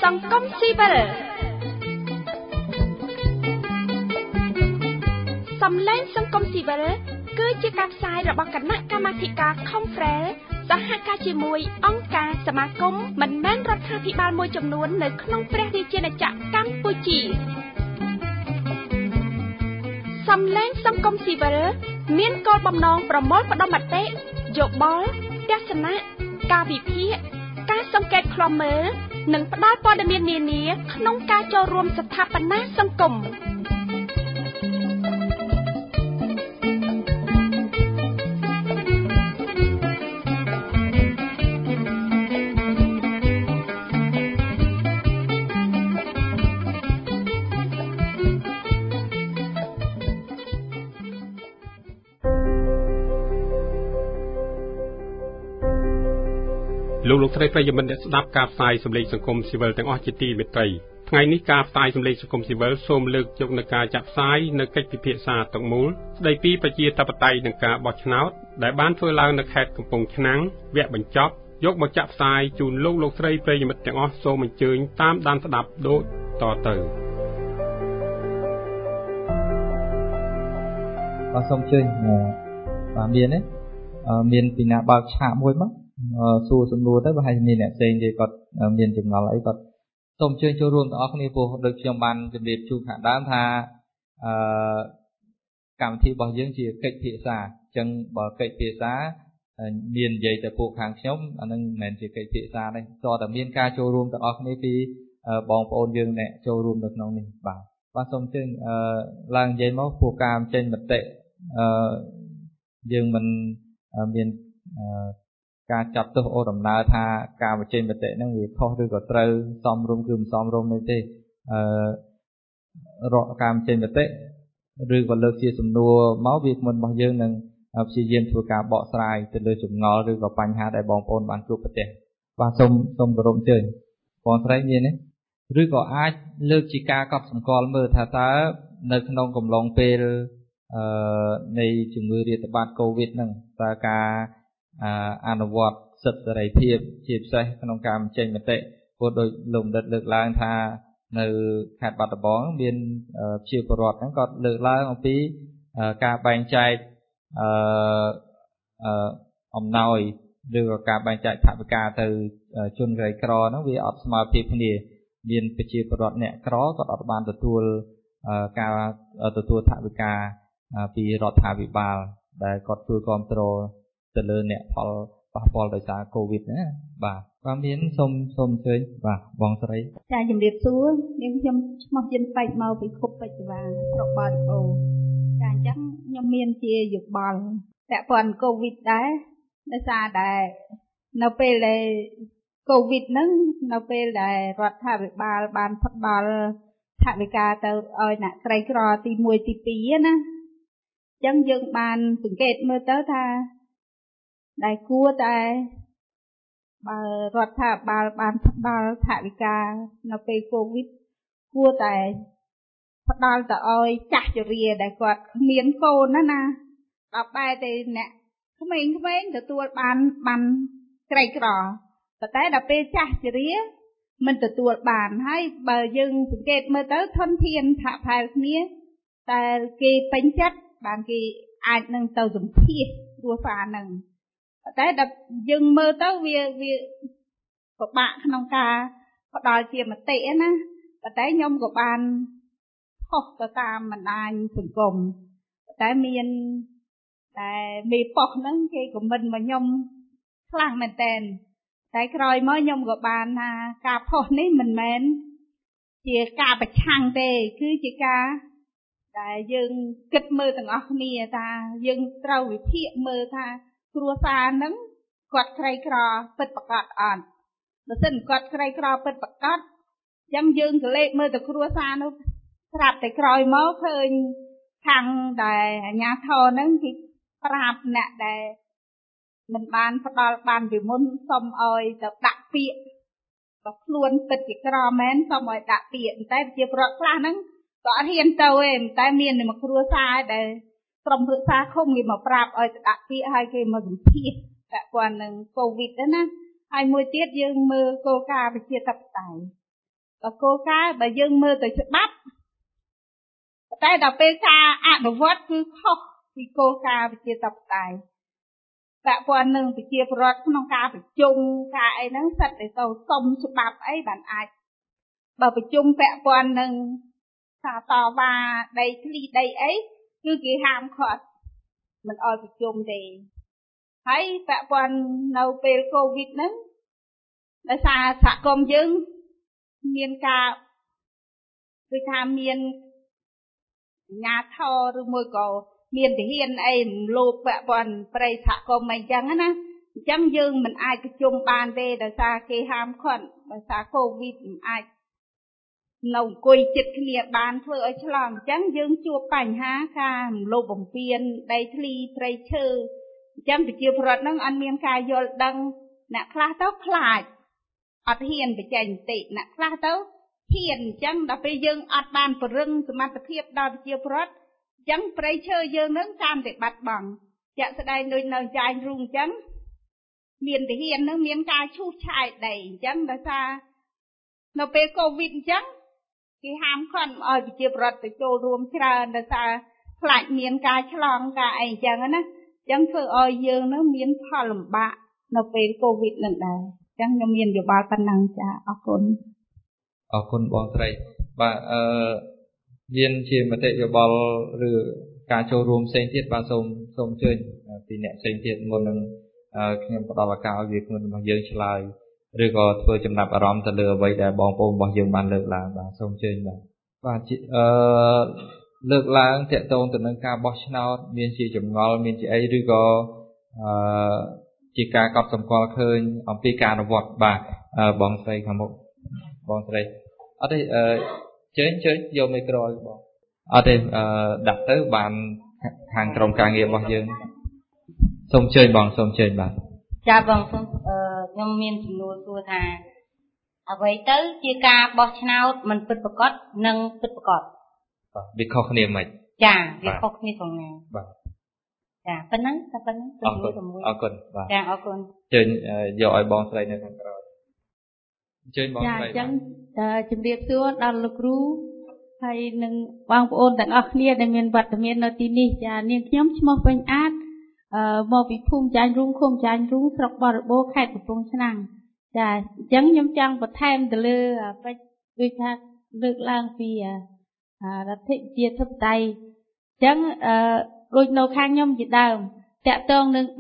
សង្គមស៊ីវិលសំឡេងសង្គមស៊ីវិលគឺជាការផ្សាយរបស់គណៈកម្មាធិការ Conference សហការជាមួយអង្គការសមាគមមិនមែនរដ្ឋាភិបាលមួយចំនួននៅក្នុងព្រះរាជាណាចក្រកម្ពុជាសំឡេងសង្គមស៊ីវិលមានគោលបំណងប្រមូលផ្ដុំមតិយោបល់ទស្សនៈការវិភាគការសង្កេតឃ្លាំមើលនិងផ្ដល់ព័ត៌មាននានាក្នុងការចូលរួមស្ថាបនាសង្គមលោកស្រីប្រិយមិត្តអ្នកស្ដាប់ការផ្សាយសម្លេងសង្គមស៊ីវិលទាំងអស់ជាទីមេត្រីថ្ងៃនេះការផ្សាយសម្លេងសង្គមស៊ីវិលសូមលើកយកនៅការចាក់ផ្សាយនៅកិច្ចពិភាក្សាទាំងមូលស្ដីពីប្រជាធិបតេយ្យនិងការបោះឆ្នោតដែលបានធ្វើឡើងនៅខេត្តកំពង់ឆ្នាំងវគ្គបញ្ចប់យកមកចាក់ផ្សាយជូនលោកស្រីប្រិយមិត្តទាំងអស់សូមអញ្ជើញតាមដានស្ដាប់ដូចតទៅបាទសូមអញ្ជើញបាទមានពីណាបើកឆាកមួយមកសួរសំណួរទៅប្រហែលជាមានអ្នកផ្សេងទេគាត់មានចម្ងល់អីគាត់សូមអញ្ជើញចូលរួមទាំងអស់គ្នាព្រោះដូចខ្ញុំបានជម្រាបជូនខាងដើមថាកម្មវិធីរបស់យើងជាកិច្ចពិភាក្សាអញ្ចឹងបើកិច្ចពិភាក្សាមាននិយាយតែពួកខាងខ្ញុំអានឹងមិនមែនជាកិច្ចពិភាក្សាទេតើតែមានការចូលរួមទាំងអស់គ្នាពីបងប្អូនយើងអ្នកចូលរួមនៅក្នុងនេះបាទសូមអញ្ជើញឡើងនិយាយមកព្រោះការបញ្ចេញមតិយើងមិនមានការចាប់ទោសអូដំណើរថាការបញ្ចេញមតិហ្នឹងវាខុសឬក៏ត្រូវសមរម្យគឺមិនសមរម្យទេរកការបញ្ចេញមតិឬក៏លើកជាសំណួរមកវាគ្មិនរបស់យើងនឹងព្យាយាមធ្វើការបកស្រាយទៅលើចម្ងល់ឬក៏បញ្ហាដែលបងប្អូនបានជួបប្រទះបាទសូមគោរពអញ្ជើញបងស្រីមានទេឬក៏អាចលើកជាការកត់សម្គាល់មើលថាតើនៅក្នុងកំឡុងពេលនៃជំងឺរាតត្បាតកូវីដហ្នឹងតើការអនុវត្តសិទ្ធិសេរីភាពជាពិសេសក្នុងការបញ្ចេញមតិព្រោះដោយលោកបណ្ឌិតលើកឡើងថានៅខេត្តបាត់ដំបងមានជាពលរដ្ឋហ្នឹងក៏លើកឡើងអំពីការបែងចែកអំណោយឬក៏ការបែងចែកថវិកាទៅជនក្រីក្រហ្នឹងវាអត់ស្មើភាពគ្នាមានប្រជាពលរដ្ឋអ្នកក្រក៏អត់បានទទួលការទទួលថវិកាពីរដ្ឋាភិបាលដែលគាត់ជួយគ្រប់គ្រងទៅលើអ្នកផលប៉ះពាល់ដោយសារកូវីដណាបាទមានសូមអញ្ជើញបាទបងស្រីចាជំរាបសួរនាងខ្ញុំឈ្មោះយិនពេជ្រមកពីខុបពេជ្រវ៉ាស្រុកបាត់អូចាអញ្ចឹងខ្ញុំមានជាយោបល់ពាក់ព័ន្ធកូវីដដែរដោយសារតែនៅពេលដែលកូវីដហ្នឹងនៅពេលដែលរដ្ឋាភិបាលបានផ្ដល់ថវិកាទៅឲ្យអ្នកក្រីក្រទី1ទី2ណាអញ្ចឹងយើងបានសង្កេតមើលទៅថាដែលគួរតែបើរដ្ឋាភិបាលបានផ្ដល់ថវិកានៅពេលកូវីដគួរតែផ្ដល់ទៅឲ្យចាស់ជរាដែលគាត់គ្មានកូនណាដល់បែរតែអ្នកក្មេងៗទទួលបានក្រីក្រប៉ុន្តែដល់ពេលចាស់ជរាមិនទទួលបានហើយបើយើងសង្កេតមើលទៅធនធានថាផែលគ្នាតែគេពេញចិត្តបានគេអាចនឹងទៅសម្ភាសគ្រួសារហ្នឹងតែដល់យើងមើលទៅវាពិបាកក្នុងការផ្ដល់ជាមតិណាប៉ុន្តែខ្ញុំក៏បានផុសទៅតាមបណ្ដាញសង្គមតែមានតែមេប៉ុសហ្នឹងគេខមមិនមកខ្ញុំខ្លាំងមែនតើតែក្រោយមកខ្ញុំក៏បានថាការផុសនេះមិនមែនជាការប្រឆាំងទេគឺជាការដែលយើងគិតមើលទាំងអស់គ្នាថាយើងត្រូវវិភាគមើលថាគ្រួសារហ្នឹងគាត់ក្រីក្រពិតប្រាកដអត់បើមិនគាត់ក្រីក្រពិតប្រាកដអញ្ចឹងយើងក៏លេខមើលទៅគ្រួសារនោះស្រាប់តែក្រោយមកឃើញខាងដែលអាជ្ញាធរហ្នឹងគេប្រាប់អ្នកដែលមិនបានផ្ដល់បានពីមុនសុំឲ្យទៅដាក់ពាក្យបើខ្លួនពិតជាក្រមែនសុំឲ្យដាក់ពាក្យតែជាប្រវត្តិខ្លះហ្នឹងក៏អត់ហ៊ានទៅទេតែមានតែមួយគ្រួសារដែលក្រុមប្រឹក្សាឃុំគេមកប្រាប់ឲ្យទៅដាក់ពាក្យឲ្យគេមកសម្ភាសពាក់ព័ន្ធនឹងកូវីដណាហើយមួយទៀតយើងមើលគោលការណ៍ប្រជាធិបតេយ្យបើគោលការណ៍បើយើងមើលទៅច្បាប់តែដល់ពេលការអនុវត្តគឺខុសពីគោលការណ៍ប្រជាធិបតេយ្យពាក់ព័ន្ធនឹងប្រជាពលរដ្ឋក្នុងការប្រជុំការអីហ្នឹងសិតតែទៅសុំច្បាប់អីបានអាចបើប្រជុំពាក់ព័ន្ធនឹងសារតវ៉ាដីធ្លីដីអីគឺគេហាមឃាត់មិនអោយប្រជុំទេហើយពាក់ព័ន្ធនៅពេលកូវីដហ្នឹងដោយសារសហគមន៍យើងមានការគឺថាមានញាធរឬមួយក៏មានទាហានអីលោកពាក់ព័ន្ធប្រិយសហគមន៍អីចឹងណាអញ្ចឹងយើងមិនអាចប្រជុំបានទេដោយសារគេហាមឃាត់ដោយសារកូវីដមិនអាចនៅអង្គុយជិតគ្នាបានធ្វើឲ្យឆ្លងអញ្ចឹងយើងជួបបញ្ហាការរំលោភបំពានដីធ្លីព្រៃឈើអញ្ចឹងប្រជាពលរដ្ឋហ្នឹងអត់មានការយល់ដឹងអ្នកខ្លះទៅខ្លាចអត់ហ៊ានបញ្ចេញមតិអ្នកខ្លះទៅហ៊ានអញ្ចឹងដល់ពេលយើងអត់បានពង្រឹងសមត្ថភាពដល់ប្រជាពលរដ្ឋអញ្ចឹងព្រៃឈើយើងនឹងកាន់តែបាត់បង់ជាក់ស្ដែងដូចនៅចាញ់រូងអញ្ចឹងមានទាហាននឹងមានការឈូសឆាយដីអញ្ចឹងដោយសារនៅពេលកូវីដអញ្ចឹងគេហាមឃាត់ឲ្យប្រជាពលរដ្ឋទៅចូលរួមច្រើនដោយសារខ្លាចមានការឆ្លងការអីអញ្ចឹងណាអញ្ចឹងធ្វើឲ្យយើងនឹងមានផលលំបាកនៅពេលកូវីដនឹងដែរអញ្ចឹងខ្ញុំមានយោបល់ប៉ុណ្ណឹងចាអរគុណបងស្រីបាទមានជាមតិយោបល់ឬការចូលរួមផ្សេងទៀតបាទសូមអញ្ជើញពីអ្នកផ្សេងទៀតមុននឹងខ្ញុំផ្ដល់ឱកាសឲ្យវាគ្មិនរបស់យើងឆ្លើយឬក៏ធ្វើចំណាប់អារម្មណ៍ទៅលើអ្វីដែលបងប្អូនរបស់យើងបានលើកឡើងបាទសូមអញ្ជើញបាទលើកឡើងតាក់ទងទៅនឹងការបោះឆ្នោតមានជាចម្ងល់មានជាអីឬក៏ជាការកត់សម្គាល់ឃើញអំពីការអនុវត្តបាទបងស្រីខាងមុខបងស្រីអត់ទេជើញយកមីក្រូឲ្យបងអត់ទេដាក់ទៅបានខាងក្រុមការងាររបស់យើងសូមអញ្ជើញបងសូមអញ្ជើញបាទចាបងសូមខ្ញុំមានសំណួរសួរថាអ្វីទៅជាការបោះឆ្នោតមិនពិតប្រាកដនិងពិតប្រាកដបាទវាខុសគ្នាមិនចាវាខុសគ្នាត្រង់ណាបាទចាប៉ុណ្ណឹងតែប៉ុណ្ណឹងអរគុណបាទចាអរគុណអញ្ជើញយកឲ្យបងស្រីនៅខាងក្រោយអញ្ជើញបងស្រីចាអញ្ចឹងជំរាបសួរដល់លោកគ្រូហើយនឹងបងប្អូនទាំងអស់គ្នាដែលមានវត្តមាននៅទីនេះចានាងខ្ញុំឈ្មោះពេញអាតមកពីភូមិចាញ់រូងឃុំចាញ់រូងស្រុកបរិបូរខេត្តកំពង់ឆ្នាំងចាអញ្ចឹងខ្ញុំចង់បន្ថែមទៅលើបច្ចដូចថាលើកឡើងពីរដ្ឋជាធិបតេយ្យអញ្ចឹងដូចនៅខាងខ្ញុំជាដើមតាក់ទងនឹង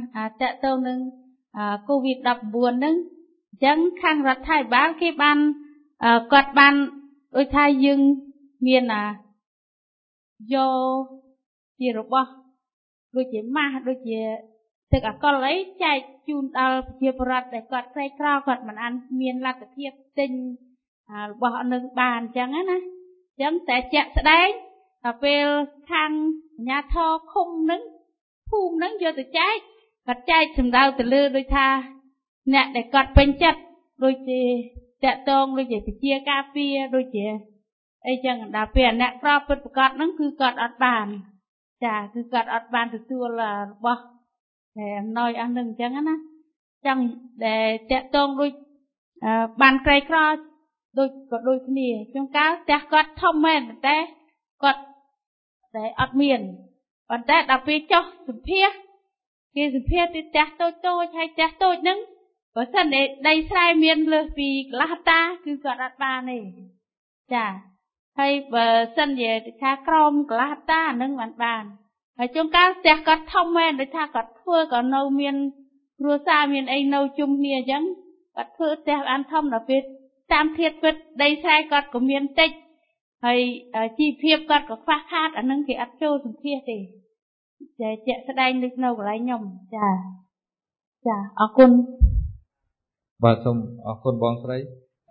កូវីដ 19 ហ្នឹងអញ្ចឹងខាងរដ្ឋាភិបាលគេបានគាត់បានដូចថាយើងមានយកជារបស់ដូចជាម៉ាស់ដូចជាទឹកអាកុលអីចែកជូនដល់ប្រជាពលរដ្ឋដែលគាត់ក្រីក្រគាត់មិនអានមានលទ្ធភាពទិញរបស់នឹងបានអញ្ចឹងណាអញ្ចឹងតែជាក់ស្ដែងដល់ពេលខាងអាជ្ញាធរឃុំនឹងភូមិនឹងយកទៅចែកគាត់ចែកសម្ដៅទៅលើដូចថាអ្នកដែលគាត់ពេញចិត្តដូចជាតាក់ទងដូចជាប្រជាការពារដូចជាអីចឹងដល់ពេលអ្នកក្របពិតប្រាកដហ្នឹងគឺគាត់អត់បានចាគឺគាត់អត់បានទទួលរបស់តែអំណោយអស់នឹងអញ្ចឹងណាចឹងដែលតាក់ទងដូចបានក្រីក្រដូចគ្នាជួនកាលផ្ទះគាត់ធំមែនតែគាត់តែអត់មានប៉ុន្តែដល់ពេលចុះសម្ភាសគេសម្ភាសទីផ្ទះតូចហើយផ្ទះតូចហ្នឹងបើសិនតែដីស្រែមានលើសពីកន្លះហិកតាគឺគាត់អត់បានទេចាហើយបើសិនជាថាក្រោមកន្លះហិកតាអានឹងបានហើយជួនកាលផ្ទះគាត់ធំមែនដូចថាគាត់ធ្វើក៏នៅមានគ្រួសារមានអីនៅជុំគ្នាអញ្ចឹងគាត់ធ្វើផ្ទះបានធំដល់ពេលតាមធាតុពិតដីស្រែគាត់ក៏មានតិចហើយជីវភាពគាត់ក៏ខ្វះខាតអានឹងគេអត់ចូលសម្ភាសទេតែជាក់ស្ដែងដូចនៅកន្លែងខ្ញុំចាអរគុណបាទសូមអរគុណបងស្រី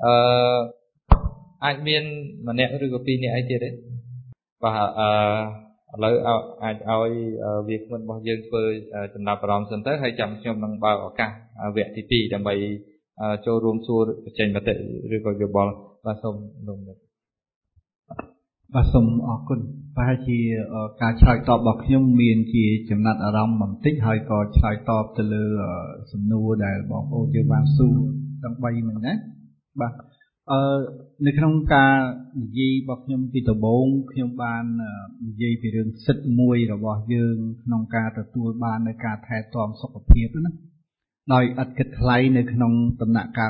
អាចមានម្នាក់ឬក៏ពីរនាក់អីទៀតទេបាទឥឡូវអាចឲ្យវាគ្មិនរបស់យើងធ្វើចំណាប់អារម្មណ៍សិនទៅហើយចាំខ្ញុំនឹងបើកឱកាសវគ្គទី2ដើម្បីចូលរួមសួរបញ្ចេញមតិឬក៏យោបល់បាទសូមលោកបាទសូមអរគុណប្រហែលជាការឆ្លើយតបរបស់ខ្ញុំមានជាចំណាត់អារម្មណ៍បន្តិចហើយក៏ឆ្លើយតបទៅលើសំណួរដែលបងប្អូនយើងបានសួរទាំង3មិញណាបាទនៅក្នុងការនិយាយរបស់ខ្ញុំពីដំបូងខ្ញុំបាននិយាយពីរឿងសិទ្ធិមួយរបស់យើងក្នុងការទទួលបាននៅការថែទាំសុខភាពណាដោយឥតគិតថ្លៃនៅក្នុងដំណាក់កាល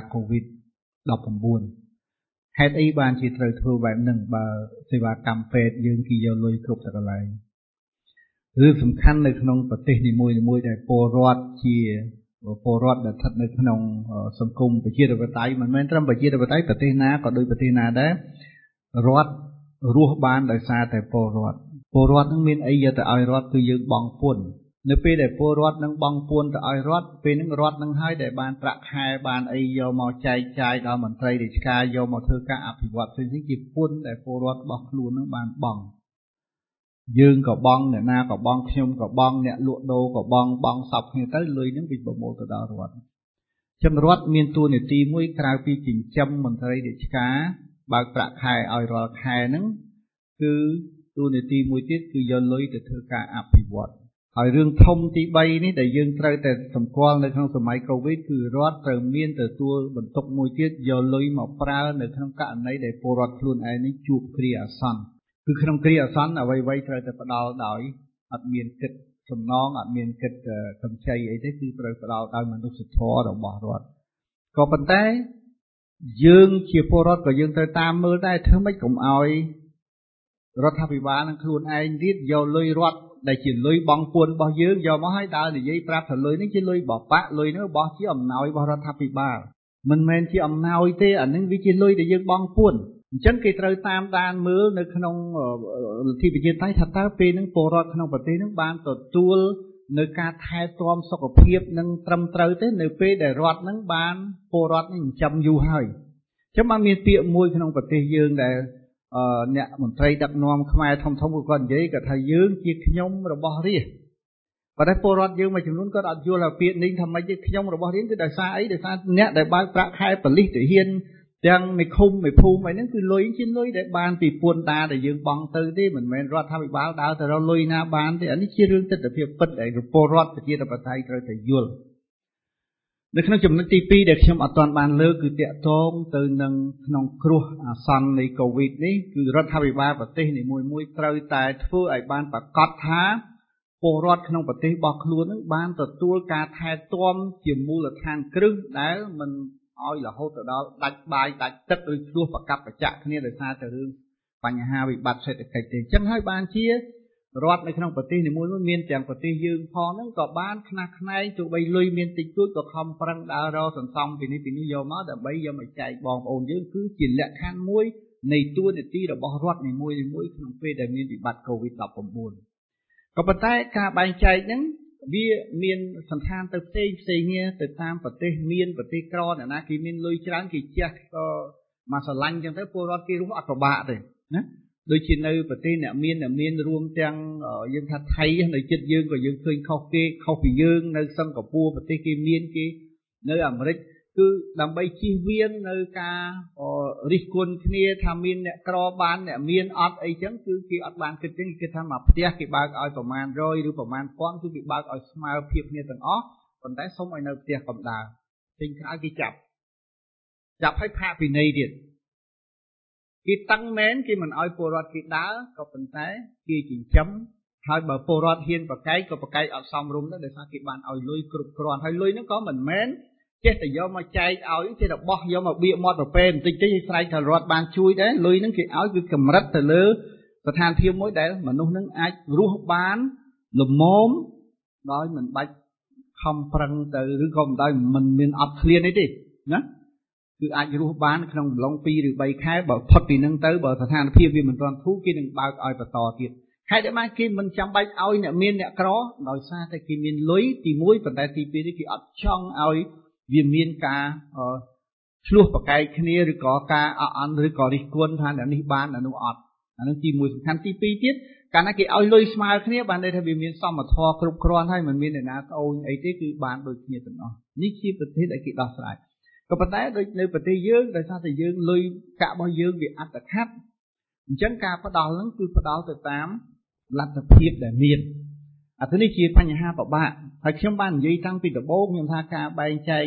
COVID-19 ហេតុអីបានជាត្រូវធ្វើបែបហ្នឹងបើសេវាកម្មពេទ្យយើងគេយកលុយគ្រប់តែកន្លែងរឿងសំខាន់នៅក្នុងប្រទេសនីមួយៗដែលពលរដ្ឋជាពលរដ្ឋដែលស្ថិតនៅក្នុងសង្គមប្រជាធិបតេយ្យមិនមែនត្រឹមប្រជាធិបតេយ្យប្រទេសណាក៏ដូចប្រទេសណាដែររដ្ឋរស់បានដោយសារតែពលរដ្ឋនឹងមានអីយកទៅឲ្យរដ្ឋគឺយើងបង់ពន្ធនៅពេលដែលពលរដ្ឋនឹងបង់ពន្ធទៅឲ្យរដ្ឋពេលហ្នឹងរដ្ឋនឹងហើយដែលបានប្រាក់ខែបានអីយកមកចែកចាយដល់មន្ត្រីរាជការយកមកធ្វើការអភិវឌ្ឍផ្សេងៗជាពន្ធដែលពលរដ្ឋរបស់ខ្លួននឹងបានបង់យើងក៏បង់អ្នកណាក៏បង់ខ្ញុំក៏បង់អ្នកលក់ដូរក៏បង់សពគ្នាទៅលុយហ្នឹងវាប្រមូលទៅដល់រដ្ឋចឹងរដ្ឋមានតួនាទីមួយក្រៅពីចិញ្ចឹមមន្ត្រីរាជការបើកប្រាក់ខែឲ្យរាល់ខែហ្នឹងគឺតួនាទីមួយទៀតគឺយកលុយទៅធ្វើការអភិវឌ្ឍហើយរឿងធំទី3នេះដែលយើងត្រូវតែសម្គាល់នៅក្នុងសម័យ COVID គឺរដ្ឋត្រូវមានទទួលបន្ទុកមួយទៀតយកលុយមកប្រើនៅក្នុងករណីដែលពលរដ្ឋខ្លួនឯងនេះជួបគ្រាអាសន្នគឺក្នុងគ្រាអាសន្នអ្វីៗត្រូវតែផ្ដល់ដោយអត់មានគិតសំណងអត់មានគិតកម្ចីអីទេគឺត្រូវផ្ដល់ដោយមនុស្សធម៌របស់រដ្ឋក៏ប៉ុន្តែយើងជាពលរដ្ឋក៏យើងត្រូវតាមមើលដែរធ្វើម៉េចកុំឲ្យរដ្ឋាភិបាលនឹងខ្លួនឯងទៀតយកលុយរដ្ឋដែលជាលុយបង់ពន្ធរបស់យើងយកមកឲ្យដើរនិយាយប្រាប់ថាលុយនេះជាលុយរបស់បាក់លុយនេះរបស់ជាអំណោយរបស់រដ្ឋាភិបាលមិនមែនជាអំណោយទេអានឹងវាជាលុយដែលយើងបង់ពន្ធអញ្ចឹងគេត្រូវតាមដានមើលនៅក្នុងលទ្ធិប្រជាធិបតេយ្យថាតើពេលហ្នឹងពលរដ្ឋក្នុងប្រទេសហ្នឹងបានទទួលនៅការថែទាំសុខភាពនឹងត្រឹមត្រូវទេនៅពេលដែលរដ្ឋហ្នឹងបានពលរដ្ឋនេះចិញ្ចឹមយូរហើយអញ្ចឹងបានមានពាក្យមួយក្នុងប្រទេសយើងដែលអ្នកមន្ត្រីដឹកនាំខ្មែរធំៗគាត់និយាយគាត់ថាយើងជាខ្ញុំរបស់រាជប៉ុន្តែពលរដ្ឋយើងមួយចំនួនគាត់អត់យល់ថាពាក្យនេះថាម៉េចទេខ្ញុំរបស់រាជគឺដោយសារអីដោយសារអ្នកដែលបើកប្រាក់ខែប៉ូលីសទាហានទាំងមេឃុំមេភូមិអីហ្នឹងគឺលុយជាលុយដែលបានពីពន្ធដារដែលយើងបង់ទៅទេមិនមែនរដ្ឋាភិបាលដើរទៅរកលុយណាបានទេអានេះជារឿងទស្សនវិជ្ជាពិតដែលពលរដ្ឋប្រជាធិបតេយ្យត្រូវតែយល់នៅក្នុងចំណុចទី2ដែលខ្ញុំអត់ទាន់បានលើកគឺតាក់ទងទៅនឹងក្នុងគ្រោះអាសន្ននៃ COVID នេះគឺរដ្ឋាភិបាលប្រទេសនីមួយៗត្រូវតែធ្វើឲ្យបានប្រកាសថាពលរដ្ឋក្នុងប្រទេសរបស់ខ្លួននឹងបានទទួលការថែទាំជាមូលដ្ឋានគ្រឹះដែលមិនឲ្យរហូតទៅដល់ដាច់បាយដាច់ទឹកឬឆ្លោះប្រកាប់ប្រចាក់គ្នាដោយសារតែរឿងបញ្ហាវិបត្តិសេដ្ឋកិច្ចទេអញ្ចឹងហើយបានជារដ្ឋនៅក្នុងប្រទេសនីមួយៗមានទាំងប្រទេសយើងផងហ្នឹងក៏បានខ្នះខ្នែងទោះបីលុយមានតិចតួចក៏ខំប្រឹងដើររកសន្សំពីនេះពីនោះយកមកដើម្បីយកមកចែកបងប្អូនយើងគឺជាលក្ខខណ្ឌមួយនៃតួនាទីរបស់រដ្ឋនីមួយៗក្នុងពេលដែលមានវិបត្តិ COVID-19 ក៏ប៉ុន្តែការបែងចែកហ្នឹងវាមានសន្តានទៅផ្សេងគ្នាទៅតាមប្រទេសមានប្រទេសក្រអ្នកណាគេមានលុយច្រើនគេជះក៏មកស្រឡាញ់ចឹងទៅពលរដ្ឋគេរស់អត់ពិបាកទេណាដូចជានៅប្រទេសអ្នកមានរួមទាំងយើងថាថៃនៅជិតយើងក៏យើងឃើញខុសពីយើងនៅសិង្ហបុរីប្រទេសគេមានគេនៅអាមេរិកគឺដើម្បីជៀសវាងនៅការរិះគន់គ្នាថាមានអ្នកក្របានអ្នកមានអត់អីចឹងគឺគេអត់បានគិតចឹងគេគិតថាមកផ្ទះគេបើកឲ្យប្រមាណ100ឬប្រមាណ1000គឺគេបើកឲ្យស្មើភាពគ្នាទាំងអស់ប៉ុន្តែសុំឲ្យនៅផ្ទះកំដៅចេញក្រៅគេចាប់ឲ្យផាកពិន័យទៀតគេតឹងមែនគេមិនឲ្យពលរដ្ឋគេដើរក៏ប៉ុន្តែគេចិញ្ចឹមហើយបើពលរដ្ឋហ៊ានប្រកែកក៏ប្រកែកអត់សមរម្យដែរដោយសារគេបានឲ្យលុយគ្រប់គ្រាន់ហើយលុយហ្នឹងក៏មិនមែនចេះតែយកមកចែកឲ្យចេះតែបោះយកមកបៀកមាត់ប្រពែបន្តិចឲ្យស្រែកថារដ្ឋបានជួយដែរលុយហ្នឹងគេឲ្យគឺកម្រិតទៅលើស្ថានភាពមួយដែលមនុស្សហ្នឹងអាចរស់បានល្មមដោយមិនបាច់ខំប្រឹងទៅឬក៏មិនដោយមិនមានអត់ឃ្លានអីទេណាគឺអាចរស់បានក្នុងអំឡុង2ឬ3ខែបើផុតពីហ្នឹងទៅបើស្ថានភាពវាមិនទាន់ធូរគេនឹងបើកឲ្យបន្តទៀតហេតុអីបានគេមិនចាំបាច់ឲ្យអ្នកមានអ្នកក្រដោយសារតែគេមានលុយទី1ប៉ុន្តែទី2នេះគេអត់ចង់ឲ្យវាមានការឆ្លោះប្រកែកគ្នាឬក៏ការអអន់ឬក៏រិះគន់ថាអ្នកនេះបានអ្នកនោះអត់អានឹងទី1សំខាន់ទី2ទៀតកាលណាគេឲ្យលុយស្មើគ្នាបានន័យថាវាមានសមធម៌គ្រប់គ្រាន់ហើយមិនមានអ្នកណាត្អូញអីទេគឺបានដូចគ្នាទាំងអស់នេះជាប្រទេសដែលគេដោះស្រាយក៏ប៉ុន្តែដូចនៅប្រទេសយើងដោយសារតែយើងលុយកាក់របស់យើងវាអត្តខិតអញ្ចឹងការផ្ដាល់ហ្នឹងគឺផ្ដាល់ទៅតាមលទ្ធភាពដែលមានអានេះជាបញ្ហាពិបាកហើយខ្ញុំបាននិយាយតាំងពីដំបូងខ្ញុំថាការបែងចែក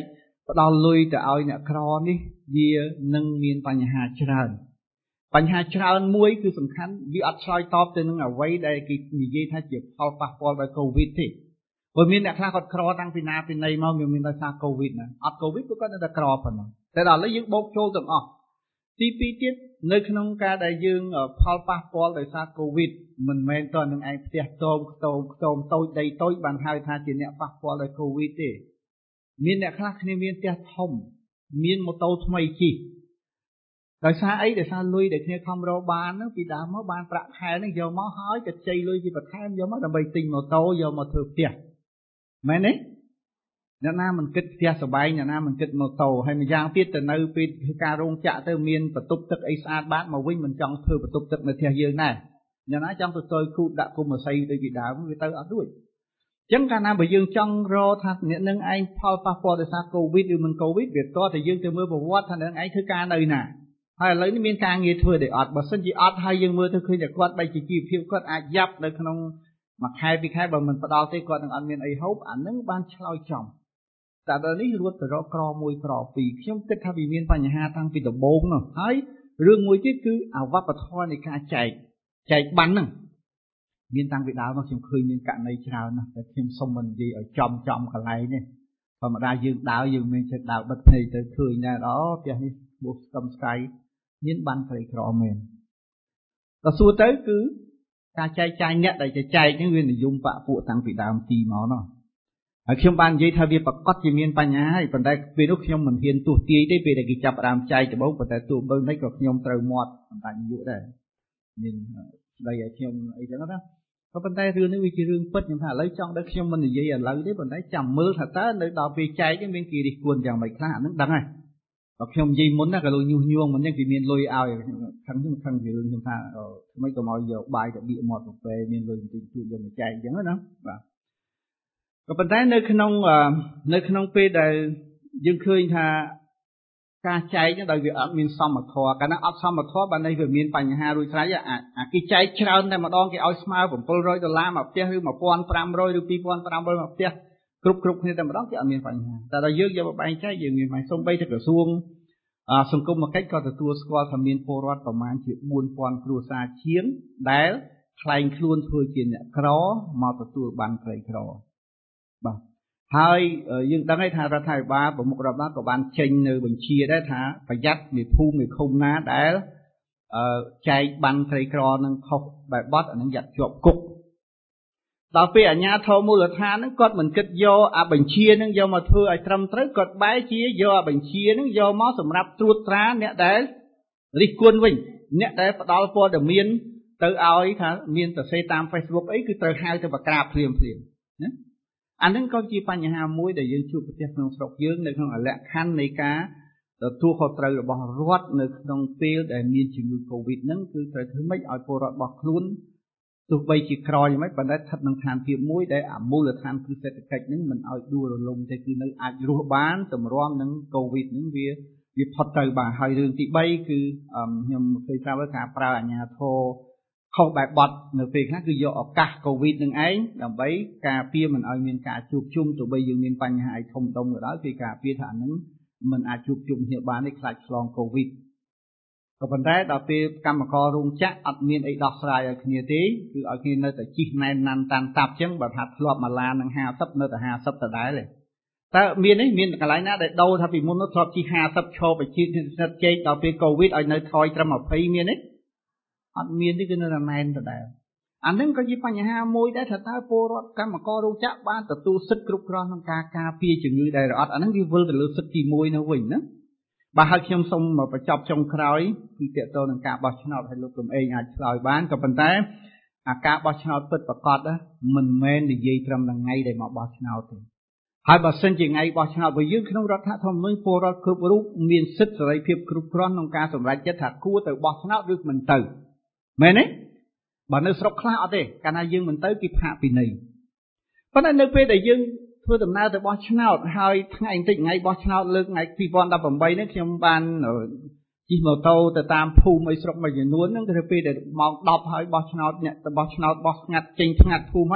ផ្ដល់លុយទៅឲ្យអ្នកក្រនេះវានឹងមានបញ្ហាច្រើនមួយគឺសំខាន់វាអត់ឆ្លើយតបទៅនឹងអ្វីដែលគេនិយាយថាជាផលប៉ះពាល់ដោយកូវីដទេព្រោះមានអ្នកខ្លះគាត់ក្រតាំងពីណាពីណីមកមានដោយសារកូវីដណាអត់កូវីដគាត់នៅតែក្រប៉ុណ្ណឹងតែដល់ឥឡូវយើងបូកចូលទាំងអស់ទី2ទៀតនៅក្នុងការដែលយើងផលប៉ះពាល់ដោយសារកូវីដមិនមែនតើនឹងឯងផ្ទះខ្ទមតូចដីតូចបានហៅថាជាអ្នកប៉ះពាល់ដោយកូវីដទេមានអ្នកខ្លះគ្នាមានផ្ទះធំមានម៉ូតូថ្មីជិះដោយសារអីដោយសារលុយដែលគ្នាខំរកបានហ្នឹងពីដើមមកបានប្រាក់ខែហ្នឹងយកមកហើយក៏ជ័យលុយពីបន្ថែមយកមកដើម្បីទិញម៉ូតូយកមកធ្វើផ្ទះមែនទេអ្នកណាមិនគិតផ្ទះសបែងអ្នកណាមិនគិតម៉ូតូហើយម្យ៉ាងទៀតទៅនៅពេលធ្វើការរោងចក្រទៅមានបន្ទប់ទឹកអីស្អាតបាតមកវិញមិនចង់ធ្វើបន្ទប់ទឹកនៅផ្ទះយើងដែរអ្នកណាចង់ទៅតយគូតដាក់គុំអាស័យដូចពីដើមវាទៅអត់រួចអញ្ចឹងកាលណាបើយើងចង់រកថាអ្នកនឹងឯងផលប៉ះពាល់ដោយសារកូវីដឬមិនកូវីដវាតតែយើងទៅមើលប្រវត្តិថាអ្នកឯងធ្វើការនៅណាហើយឥឡូវនេះមានការងារធ្វើទេអត់បើសិនជាអត់ហើយយើងមើលទៅឃើញតែគាត់បែបជាជីវភាពគាត់អាចយ៉ាប់នៅក្នុងមួយខែពីរខែបើមិនផ្ដល់ទេគាត់នឹងអត់មានអីហូបអានឹងបានឆ្លើយចំតែដល់នេះរត់ទៅរកក្រមួយក្រពីរខ្ញុំគិតថាវាមានបញ្ហាតាំងពីដំបូងនោះហើយរឿងមួយទៀតគឺអវប្បធម៌នៃការចែកបានហ្នឹងមានតាំងពីដើមមកខ្ញុំឃើញមានករណីច្រើនណាស់តែខ្ញុំសុំមិននិយាយឲ្យចំកន្លែងនេះធម្មតាយើងដើរយើងមានចិត្តដើរបិទភ្នែកទៅឃើញដែរផ្ទះនេះបោះស្កឹមស្កៃមានបានក្រីក្រមែនដល់សួរទៅគឺការចែកចាយអ្នកដែលចែកហ្នឹងវានិយមបកពួកតាំងពីដើមទីមកនោះហើយខ្ញុំបាននិយាយថាវាប្រកាសជាមានបញ្ហាហើយប៉ុន្តែពេលនោះខ្ញុំមិនហ៊ានទស្សទាយទេពេលដែលគេចាប់ផ្ដើមចែកដំបូងប៉ុន្តែទោះបីមិនក៏ខ្ញុំត្រូវមាត់សម្ដេចនាយកដែរមានស្ដីឲ្យខ្ញុំអីចឹងណាក៏ប៉ុន្តែរឿងនេះវាជារឿងពិតខ្ញុំថាឥឡូវចង់ដល់ខ្ញុំមិននិយាយឥឡូវទេប៉ុន្តែចាំមើលថាតើនៅដល់ពេលចែកនេះមានគេរិះគន់យ៉ាងម៉េចខ្លះអានឹងដឹងហើយបើខ្ញុំនិយាយមុនណាក៏លុយញុះញង់មិនចឹងគេមានលុយឲ្យខឹងពីរឿងខ្ញុំថាមិនក៏មកយកបាយទៅបៀកមាត់កាហ្វេមានលុយបន្តិចទួចយកមកចែកចឹងណាបាទក៏ប៉ុន្តែនៅក្នុងពេលដែលយើងឃើញថាការចែកដោយវាអត់មានសមធម៌កាលណាអត់សមធម៌បានន័យវាមានបញ្ហារួចស្រេចអាគេចែកច្រើនតែម្ដងគេឲ្យស្មើ$700មកផ្ទះឬ$1,500ឬ$2,500មកផ្ទះគ្រប់គ្នាតែម្ដងគេអត់មានបញ្ហាតែដល់យើងយកមកបែងចែកយើងមានបញ្ហាសូម្បីតែក្រសួងសង្គមកិច្ចក៏ទទួលស្គាល់ថាមានពលរដ្ឋប្រមាណជា4,000គ្រួសារជាងដែលខ្លែងខ្លួនធ្វើជាអ្នកក្រមកទទួលបានក្រីក្របាទហើយយើងដឹងហើយថារដ្ឋាភិបាលប្រមុខរដ្ឋបាលក៏បានចេញនៅបញ្ជាដែរថាប្រយ័ត្នមេភូមិមេឃុំណាដែលចែកបានក្រីក្រនឹងខុសបែបបទអានឹងយ៉ាត់ជាប់គុកដល់ពេលអាជ្ញាធរមូលដ្ឋានហ្នឹងគាត់មិនគិតយកអាបញ្ជាហ្នឹងយកមកធ្វើឲ្យត្រឹមត្រូវគាត់បែរជាយកអាបញ្ជាហ្នឹងយកមកសម្រាប់ត្រួតត្រាអ្នកដែលរិះគន់វិញអ្នកដែលផ្ដាល់ព័ត៌មានទៅឲ្យថាមានសរសេរតាម Facebook អីគឺត្រូវហៅទៅបក្រាបភ្លាមណាអានឹងក៏ជាបញ្ហាមួយដែលយើងជួបប្រទះក្នុងស្រុកយើងនៅក្នុងលក្ខខណ្ឌនៃការទទួលខុសត្រូវរបស់រដ្ឋនៅក្នុងពេលដែលមានជំងឺ Covid ហ្នឹងគឺត្រូវធ្វើម៉េចឲ្យពលរដ្ឋរបស់ខ្លួនទោះបីជាក្រយ៉ាងម៉េចប៉ុន្តែស្ថិតក្នុងឋានភាពមួយដែលអាមូលដ្ឋានគ្រឹះសេដ្ឋកិច្ចហ្នឹងមិនឲ្យដួលរលំទេគឺនៅអាចរស់បានតម្រាំនឹង Covid ហ្នឹងវាផុតទៅបាទហើយរឿងទី3គឺខ្ញុំឃើញថាការប្រើអាជ្ញាធរខុសបែបបទនៅពេលខ្លះគឺយកឱកាស Covid នឹងឯងដើម្បីការពារមិនឲ្យមានការជួបជុំទោះបីយើងមានបញ្ហាអីធំដុំក៏ដោយគឺការពារថាហ្នឹងមិនអាចជួបជុំគ្នាបានទេខ្លាចឆ្លង Covid ក៏ប៉ុន្តែដល់ពេលកម្មកររោងចក្រអត់មានអីដោះស្រាយឲ្យគ្នាទេគឺឲ្យគ្នានៅតែជិះណែនណាន់តាន់តាប់ចឹងបើថាធ្លាប់មួយឡាននឹង50នៅតែ50ដដែលទេតើមានកន្លែងណាដែលដូរថាពីមុននោះធ្លាប់ជិះ50ឈរបញ្ជាតិស្និតជែកដល់ពេល Covid ឲ្យនៅថយត្រឹម20មានទេអត់មានទេគឺនៅតែណែនដដែលអានឹងក៏ជាបញ្ហាមួយដែរថាតើពលរដ្ឋកម្មកររោងចក្របានទទួលសិទ្ធិគ្រប់គ្រាន់ក្នុងការការពារជំងឺដែរឬអត់អានឹងវាវិលទៅលើសិទ្ធិទី1នៅវិញណាបាទហើយខ្ញុំសូមបញ្ចប់ចុងក្រោយគឺតកតនឹងការបោះឆ្នោតឲ្យលោកកំឯងអាចឆ្លើយបានក៏ប៉ុន្តែអាការបោះឆ្នោតពិតប្រាកដមិនមែននិយាយត្រឹមថ្ងៃដែលមកបោះឆ្នោតទេហើយបើសិនជាថ្ងៃបោះឆ្នោតរបស់យើងក្នុងរដ្ឋធម្មនុញ្ញពលរដ្ឋគ្រប់រូបមានសិទ្ធិសេរីភាពគ្រប់គ្រាន់ក្នុងការសម្រេចចិត្តថាគួរទៅបោះឆ្នោតឬមិនទៅមែនទេបើនៅស្រុកខ្លះអត់ទេកាលណាយើងមិនទៅគេផាកពិន័យប៉ុន្តែនៅពេលដែលយើងធ្វើដំណើរទៅបោះឆ្នោតហើយថ្ងៃបន្តិចថ្ងៃបោះឆ្នោតលើកថ្ងៃ2018នេះខ្ញុំបានជិះម៉ូតូទៅតាមភូមិអីស្រុកមួយចំនួនហ្នឹងទៅពេលដែលម៉ោង10ហើយបោះឆ្នោតអ្នកទៅបោះឆ្នោតបោះស្ងាត់ចេញស្ងាត់ភូមិហើយ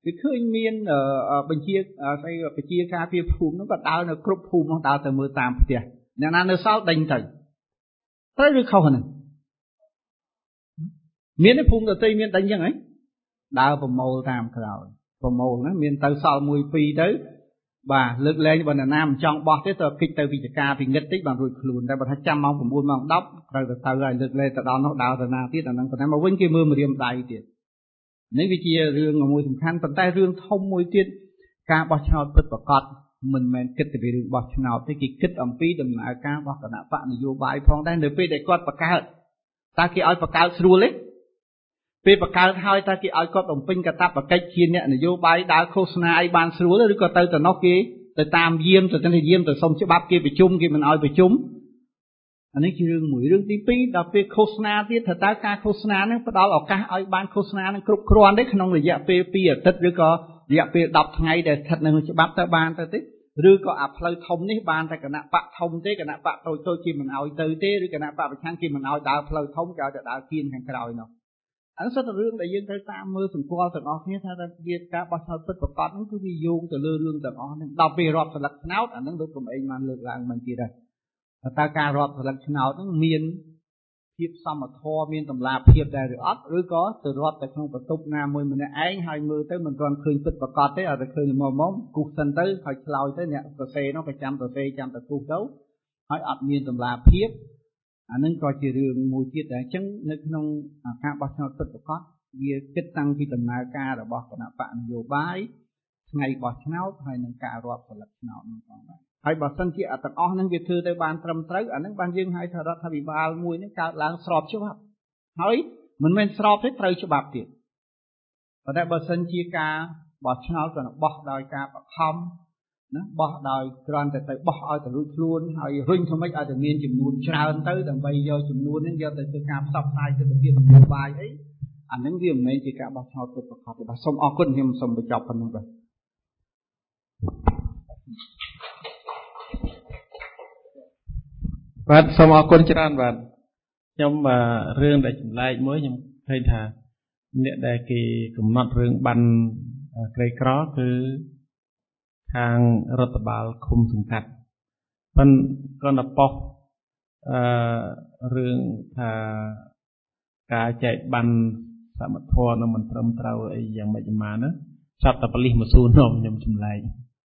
វាឃើញមានបញ្ជាស្អីបញ្ជាការពីភូមិហ្នឹងក៏ដើរនៅគ្រប់ភូមិហ្នឹងដើរទៅមើលតាមផ្ទះអ្នកណានៅសល់ដេញទៅត្រូវឬខុសហ្នឹងមានភូមិដទៃមានដេញចឹងហ៎ដើរប្រមូលតាមក្រោយប្រមូលណាមានទៅសល់1 2ទៅបាទលើកលែងបើអ្នកណាមិនចង់បោះទេទៅគិតទៅវិជ្ជការពិនិត្យតិចបានរួចខ្លួនតែបើថាចាំម៉ោង 9 ម៉ោង 10ត្រូវទៅហើយលើកលែងទៅដល់នោះដើរទៅណាទៀតអាហ្នឹងប៉ុន្តែមកវិញគេមើលម្រាមដៃទៀតនេះវាជារឿងមួយសំខាន់ប៉ុន្តែរឿងធំមួយទៀតការបោះឆ្នោតពិតប្រាកដមិនមែនគិតពីរឿងបោះឆ្នោតទេគេគិតអំពីដំណើរការរបស់គណៈបកនយោបាយផងដែរនៅពេលដែលគាត់បង្កើតតើគេឲ្យបង្កើតស្រួលទេពេលបង្កើតហើយតើគេឲ្យគាត់បំពេញកាតព្វកិច្ចជាអ្នកនយោបាយដើរឃោសនាអីបានស្រួលឬក៏ទៅទៅនោះគេទៅតាមយាមទៅទៅយាមទៅសុំច្បាប់គេប្រជុំគេមិនឲ្យប្រជុំអានេះជារឿងមួយរឿងទី2ដល់ពេលឃោសនាទៀតថាតើការឃោសនានឹងផ្ដល់ឱកាសឲ្យបានឃោសនានឹងគ្រប់គ្រាន់ទេក្នុងរយៈពេល2អាទិត្យឬក៏រយៈពេល10ថ្ងៃដែលស្ថិតនៅក្នុងច្បាប់ទៅបានទៅទេឬក៏អាផ្លូវធំនេះបានតែគណៈបកធំទេគណៈបកតូចៗគេមិនឲ្យទៅទេឬគណៈបកប្រឆាំងគេមិនឲ្យដើរផ្លូវធំគេឲ្យតែដើរគៀនខាងក្រោយនោះអានោះសុទ្ធតែរឿងដែលយើងត្រូវតាមមើលសម្គាល់ទាំងអស់គ្នាថាវាការបោះឆ្នោតពិតប្រាកដនោះគឺវាយោងទៅលើរឿងទាំងអស់ហ្នឹងដល់ពេលរាប់ស្លឹកឆ្នោតអាហ្នឹងលោកកំឯងបានលើកឡើងមិនទៀតដែរតើការរាប់ស្លឹកឆ្នោតហ្នឹងមានភាពសមធម៌មានតម្លាភាពដែរឬអត់ឬក៏ទៅរាប់តែក្នុងបន្ទប់ណាមួយម្នាក់ឯងហើយមើលទៅមិនទាន់ឃើញពិតប្រាកដទេឲ្យតែឃើញមកគូសសិនទៅហើយឆ្លោយទៅអ្នកសរសេរនោះក៏ចាំសរសេរចាំតែគូសទៅហើយអត់មានតម្លាភាពអានឹងក៏ជារឿងមួយទៀតដែរអញ្ចឹងនៅក្នុងការបោះឆ្នោតពិតប្រាកដវាគិតតាំងពីដំណើរការរបស់គណៈបកនយោបាយថ្ងៃបោះឆ្នោតហើយនឹងការរាប់ស្លឹកឆ្នោតនោះផងដែរហើយបើសិនជាទាំងអស់ហ្នឹងវាធ្វើទៅបានត្រឹមត្រូវអានឹងបានយើងហៅថារដ្ឋាភិបាលមួយហ្នឹងកើតឡើងស្របច្បាប់ហើយមិនមែនស្របទេត្រូវច្បាប់ទៀតប៉ុន្តែបើសិនជាការបោះឆ្នោតក៏បោះដោយការបខំណាបោះដោយគ្រាន់តែទៅបោះឲ្យទៅរួចខ្លួនហើយរុញធ្វើម៉េចឲ្យតែមានចំនួនច្រើនទៅដើម្បីយកចំនួនហ្នឹងយកទៅធ្វើការផ្សព្វផ្សាយទស្សនវិជ្ជានយោបាយអីអាហ្នឹងវាមិនមែនជាការបោះឆ្នោតពិតប្រាកដទេបាទសូមអរគុណខ្ញុំសូមបញ្ចប់ប៉ុណ្្នឹងបាទបាទសូមអរគុណច្រើនបាទខ្ញុំរឿងដែលចម្លែកមួយខ្ញុំឃើញថាអ្នកដែលគេកំណត់រឿងបានក្រីក្រគឺខាងរដ្ឋបាលឃុំសង្កាត់ប៉ុន្តែក៏នៅប៉ុសរឿងថាការចែកបានសមត្ថភាពនឹងមិនត្រឹមត្រូវអីយ៉ាងម៉េចប៉ុន្មានណាចាប់តែប៉ូលីសមកសួរនាំខ្ញុំចម្លែក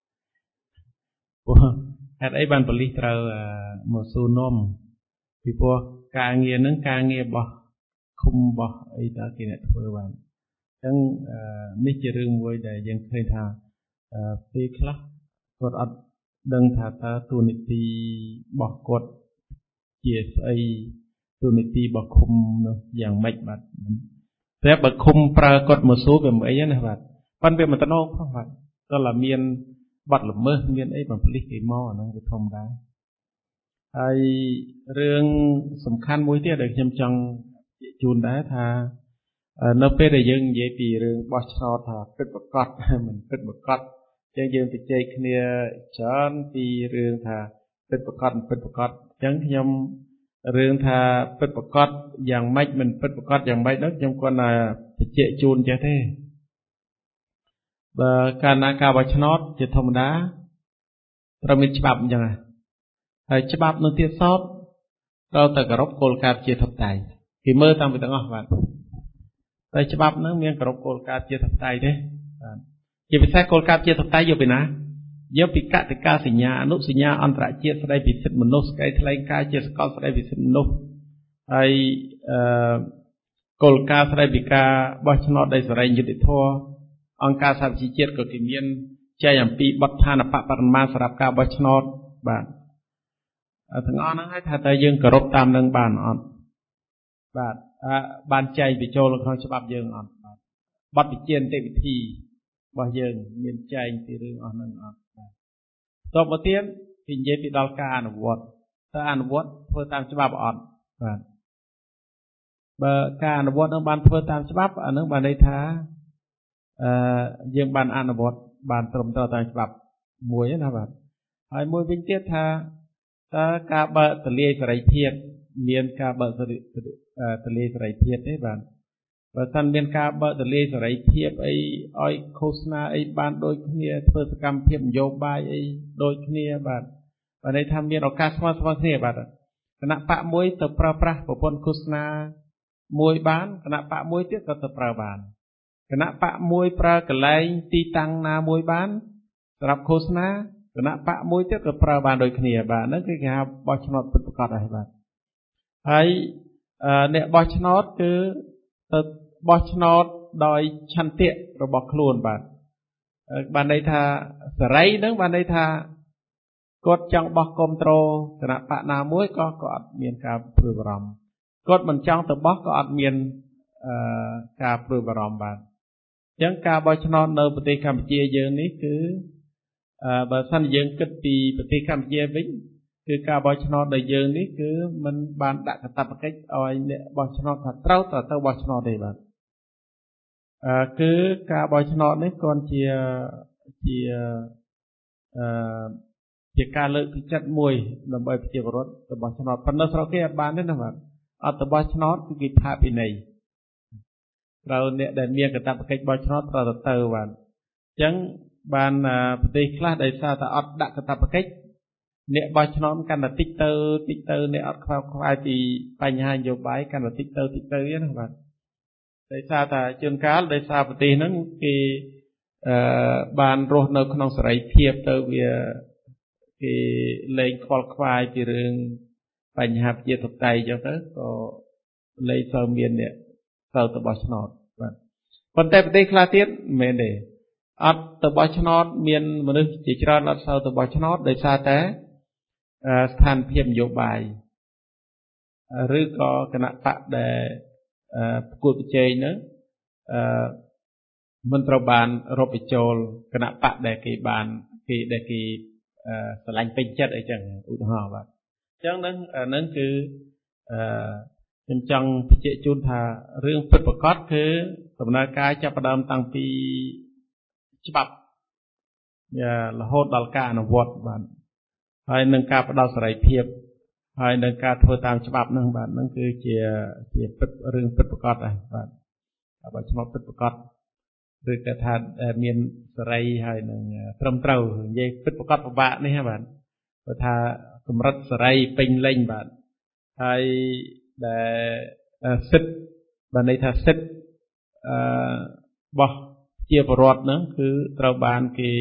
ហេតុអីបានប៉ូលីសត្រូវមកសួរនាំពីព្រោះការងារហ្នឹងការងាររបស់ឃុំរបស់អីតើគេអ្នកធ្វើបានអញ្ចឹងនេះជារឿងមួយដែលយើងឃើញថាពេលខ្លះគាត់អត់ដឹងថាតើតួនាទីរបស់គាត់ជាស្អីតួនាទីរបស់ឃុំនោះយ៉ាងម៉េចបាទតែបើឃុំប្រើគាត់មកសួរវាមិនអីណាបាទប៉ុន្តែវាមិនតំណងផងបាទគាត់ឡាមានបាត់ល្មើសមានអីបងប៉ូលីសគេមកអាហ្នឹងវាធម្មតាហើយរឿងសំខាន់មួយទៀតដែលខ្ញុំចង់ជូនដែរថានៅពេលដែលយើងនិយាយពីរឿងបោះឆ្នោតថាពិតប្រាកដមិនពិតប្រាកដចឹងយើងទៅជែកគ្នាច្រើនពីរឿងថាពិតប្រាកដមិនពិតប្រាកដអញ្ចឹងខ្ញុំរឿងថាពិតប្រាកដយ៉ាងម៉េចមិនពិតប្រាកដយ៉ាងម៉េចនោះខ្ញុំគាត់ថាជជែកជូនចេះទេបើកាលណាការបោះឆ្នោតជាធម្មតាត្រូវមានច្បាប់អញ្ចឹងហើយច្បាប់នោះទៀតសោតត្រូវតែគោរពគោលការណ៍ជាធិបតេយ្យគេមើលតាមពីទាំងអស់បាទតែច្បាប់នោះមានគោរពគោលការណ៍ជាធិបតេយ្យទេបាទជាពិសេសគោលការណ៍ជាធិបតេយ្យយកពីណាយកពីកតិកាសញ្ញាអនុសញ្ញាអន្តរជាតិស្តីពីសិទ្ធិមនុស្សស្តីថ្លែងការណ៍ជាសកលស្តីពីសិទ្ធិមនុស្សហើយគោលការណ៍ស្តីពីការបោះឆ្នោតដោយសេរីយុត្តិធម៌អង្គការសហប្រជាជាតិក៏គេមានចែកអំពីបទដ្ឋានបរិមាណសម្រាប់ការបោះឆ្នោតបាទទាំងអស់ហ្នឹងហើយថាតើយើងគោរពតាមនឹងបានអត់បាទបានចែកបញ្ចូលក្នុងច្បាប់យើងអត់បាទបទវិជានីតិវិធីរបស់យើងមានចែងពីរឿងអស់ហ្នឹងអត់បាទតបមកទៀតគេនិយាយពីដល់ការអនុវត្តតើអនុវត្តធ្វើតាមច្បាប់អត់បាទបើការអនុវត្តនឹងបានធ្វើតាមច្បាប់អានឹងបានន័យថាយើងបានអនុវត្តបានត្រឹមត្រូវតាមច្បាប់មួយណាបាទហើយមួយវិញទៀតថាតើការបើកទលាយសេរីភាពមានការបើកទលាយសេរីភាពទេបាទបើសិនមានការបើកទលាយសេរីភាពអីឲ្យឃោសនាអីបានដូចគ្នាធ្វើសកម្មភាពនយោបាយអីដូចគ្នាបាទបើន័យថាមានឱកាសស្មើគ្នាបាទគណៈបកមួយទៅប្រើប្រាស់ប្រព័ន្ធឃោសនាមួយបានគណៈបកមួយទៀតក៏ទៅប្រើបានគណៈបកមួយប្រើកន្លែងទីតាំងណាមួយបានសម្រាប់ឃោសនាគណៈបកមួយទៀតក៏ប្រើបានដូចគ្នាបាទហ្នឹងគឺគេហៅបោះឆ្នោតពិតប្រាកដហើយបាទហើយអ្នកបោះឆ្នោតគឺទៅបោះឆ្នោតដោយឆន្ទៈរបស់ខ្លួនបាទបានន័យថាសេរីហ្នឹងបានន័យថាគាត់ចង់បោះគ្រប់ត្រូលគណៈបកណាមួយក៏អត់មានការព្រួយបារម្ភគាត់មិនចង់ទៅបោះក៏អត់មានការព្រួយបារម្ភបាទអញ្ចឹងការបោះឆ្នោតនៅប្រទេសកម្ពុជាយើងនេះគឺបើសិនយើងគិតពីប្រទេសកម្ពុជាវិញគឺការបោះឆ្នោតដែលយើងនេះគឺมันបានដាក់កាតព្វកិច្ចឲ្យអ្នកបោះឆ្នោតថាត្រូវទៅបោះឆ្នោតទេបាទគឺការបោះឆ្នោតនេះគាត់ជាការលើកទឹកចិត្តមួយដើម្បីប្រជាពលរដ្ឋទៅបោះឆ្នោតប៉ុន្តែស្រុកគេអត់បានទេណាបាទអត់ទៅបោះឆ្នោតគឺគេផាកពិន័យត្រូវអ្នកដែលមានកាតព្វកិច្ចបោះឆ្នោតត្រូវទៅបាទអញ្ចឹងបានប្រទេសខ្លះដែលសារតែអត់ដាក់កាតព្វកិច្ចអ្នកបោះឆ្នោតកាន់តែតិចទៅអ្នកអត់ខ្វល់ខ្វាយពីបញ្ហានយោបាយកាន់តែតិចទៅណាបាទដោយសារតែជួនកាលដោយសារប្រទេសហ្នឹងគេបានរស់នៅក្នុងសេរីភាពទៅវាគេលែងខ្វល់ខ្វាយពីរឿងបញ្ហាប្រជាធិបតេយ្យអញ្ចឹងទៅក៏លែងសូវមានអ្នកទៅបោះឆ្នោតបាទប៉ុន្តែប្រទេសខ្លះទៀតមិនមែនទេអត់ទៅបោះឆ្នោតមានមនុស្សជាច្រើនអត់សូវទៅបោះឆ្នោតដោយសារតែស្ថានភាពនយោបាយឬក៏គណៈបកដែលប្រកួតប្រជែងហ្នឹងមិនត្រូវបានរាប់បញ្ចូលគណៈបកដែលគេស្រឡាញ់ពេញចិត្តអីចឹងឧទាហរណ៍បាទអញ្ចឹងហ្នឹងគឺខ្ញុំចង់បញ្ជាក់ជូនថារឿងពិតប្រាកដគឺដំណើរការចាប់ផ្ដើមតាំងពីច្បាប់រហូតដល់ការអនុវត្តបាទហើយនឹងការផ្ដល់សេរីភាពហើយនឹងការធ្វើតាមច្បាប់ហ្នឹងបាទហ្នឹងគឺជារឿងពិតប្រាកដដែរបាទបើឆ្នោតពិតប្រាកដឬក៏ថាមានសេរីហើយនឹងត្រឹមត្រូវនិយាយពិតប្រាកដពិបាកនេះបាទព្រោះថាកម្រិតសេរីពេញលេញបាទហើយដែលសិទ្ធិបានន័យថាសិទ្ធិរបស់ជាពលរដ្ឋហ្នឹងគឺត្រូវបានគេ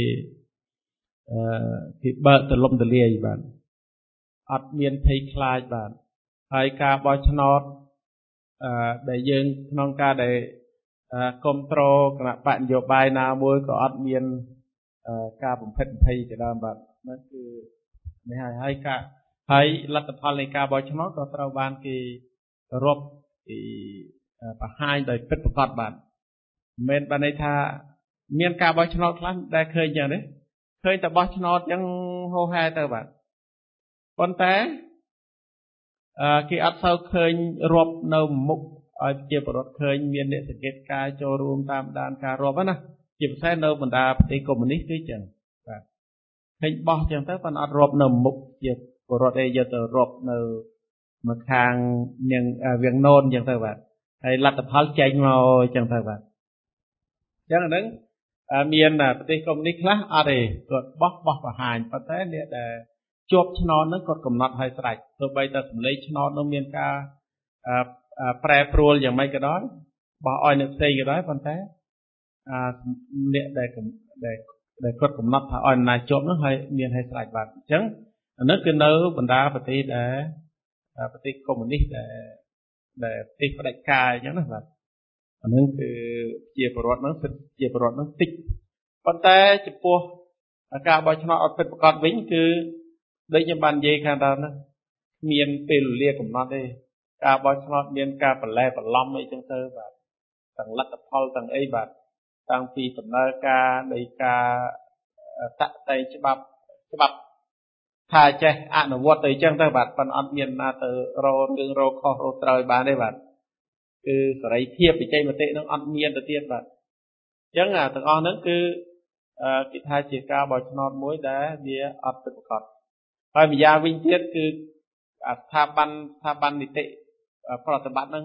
បើកទលំទលាយបាទអត់មានភ័យខ្លាចបាទហើយការបោះឆ្នោតដែលយើងក្នុងការដែលគ្រប់គ្រងគណៈបកនយោបាយណាមួយក៏អត់មានការបំផិតបំភ័យជាដើមបាទហ្នឹងគឺនេះហើយលទ្ធផលនៃការបោះឆ្នោតក៏ត្រូវបានគេរាប់ពីបង្ហាញដោយពិតប្រាកដបាទមិនមែនបានន័យថាមានការបោះឆ្នោតខ្លះដែលឃើញយ៉ាងនេះឃើញតែបោះឆ្នោតយ៉ាងហូរហែទៅបាទប៉ុន្តែគេអត់សូវឃើញរាប់នៅមុខឲ្យជាពលរដ្ឋឃើញមានអ្នកសង្កេតការចូលរួមតាមដានការរាប់ណាជាពិសេសនៅបណ្ដាប្រទេសកុម្មុយនីសគឺចឹងបាទឃើញបោះចឹងទៅប៉ុន្តែអត់រាប់នៅមុខជាពលរដ្ឋឯងយកទៅរាប់នៅមកខាងនាងវាំងននចឹងទៅបាទហើយលទ្ធផលចេញមកចឹងទៅបាទចឹងអាហ្នឹងមានប្រទេសកុម្មុយនីសខ្លះអត់ទេគាត់បោះបង្ហាញប៉ុន្តែអ្នកដែលជាប់ឆ្នោតហ្នឹងគាត់កំណត់ឲ្យស្រេចទោះបីតែសម្លេងឆ្នោតនោះមានការប្រែប្រួលយ៉ាងម៉េចក៏ដោយបោះឲ្យអ្នកផ្សេងក៏ដោយប៉ុន្តែអ្នកដែលគាត់កំណត់ថាឲ្យណាជាប់ហ្នឹងហើយមានឲ្យស្រេចបាទអញ្ចឹងអានេះគឺនៅបណ្ដាប្រទេសដែលប្រទេសកុម្មុយនីសដែលប្រទេសផ្ដាច់ការអញ្ចឹងណាបាទអានឹងគឺជាពលរដ្ឋហ្នឹងសិទ្ធិជាពលរដ្ឋហ្នឹងតិចប៉ុន្តែចំពោះការបោះឆ្នោតអត់ពិតប្រាកដវិញគឺដូចខ្ញុំបាននិយាយខាងដើមហ្នឹងមានពេលវេលាកំណត់ទេការបោះឆ្នោតមានការបន្លែបន្លំអីចឹងទៅបាទទាំងលទ្ធផលទាំងអីបាទតាំងពីដំណើរការនៃការតាក់តែងច្បាប់ថាចេះអនុវត្តទៅចឹងទៅបាទប៉ុន្តែអត់មានណាទៅរកខុសរកត្រូវបានទេបាទគឺសេរីភាពបច្ចេកមតិនឹងអត់មានទៅទៀតបាទអញ្ចឹងទាំងអស់ហ្នឹងគឺគេថាជាការបោះឆ្នោតមួយដែលវាអត់ពិតប្រាកដហើយម្យ៉ាងវិញទៀតគឺស្ថាប័ននីតិប្រតិបត្តិហ្នឹង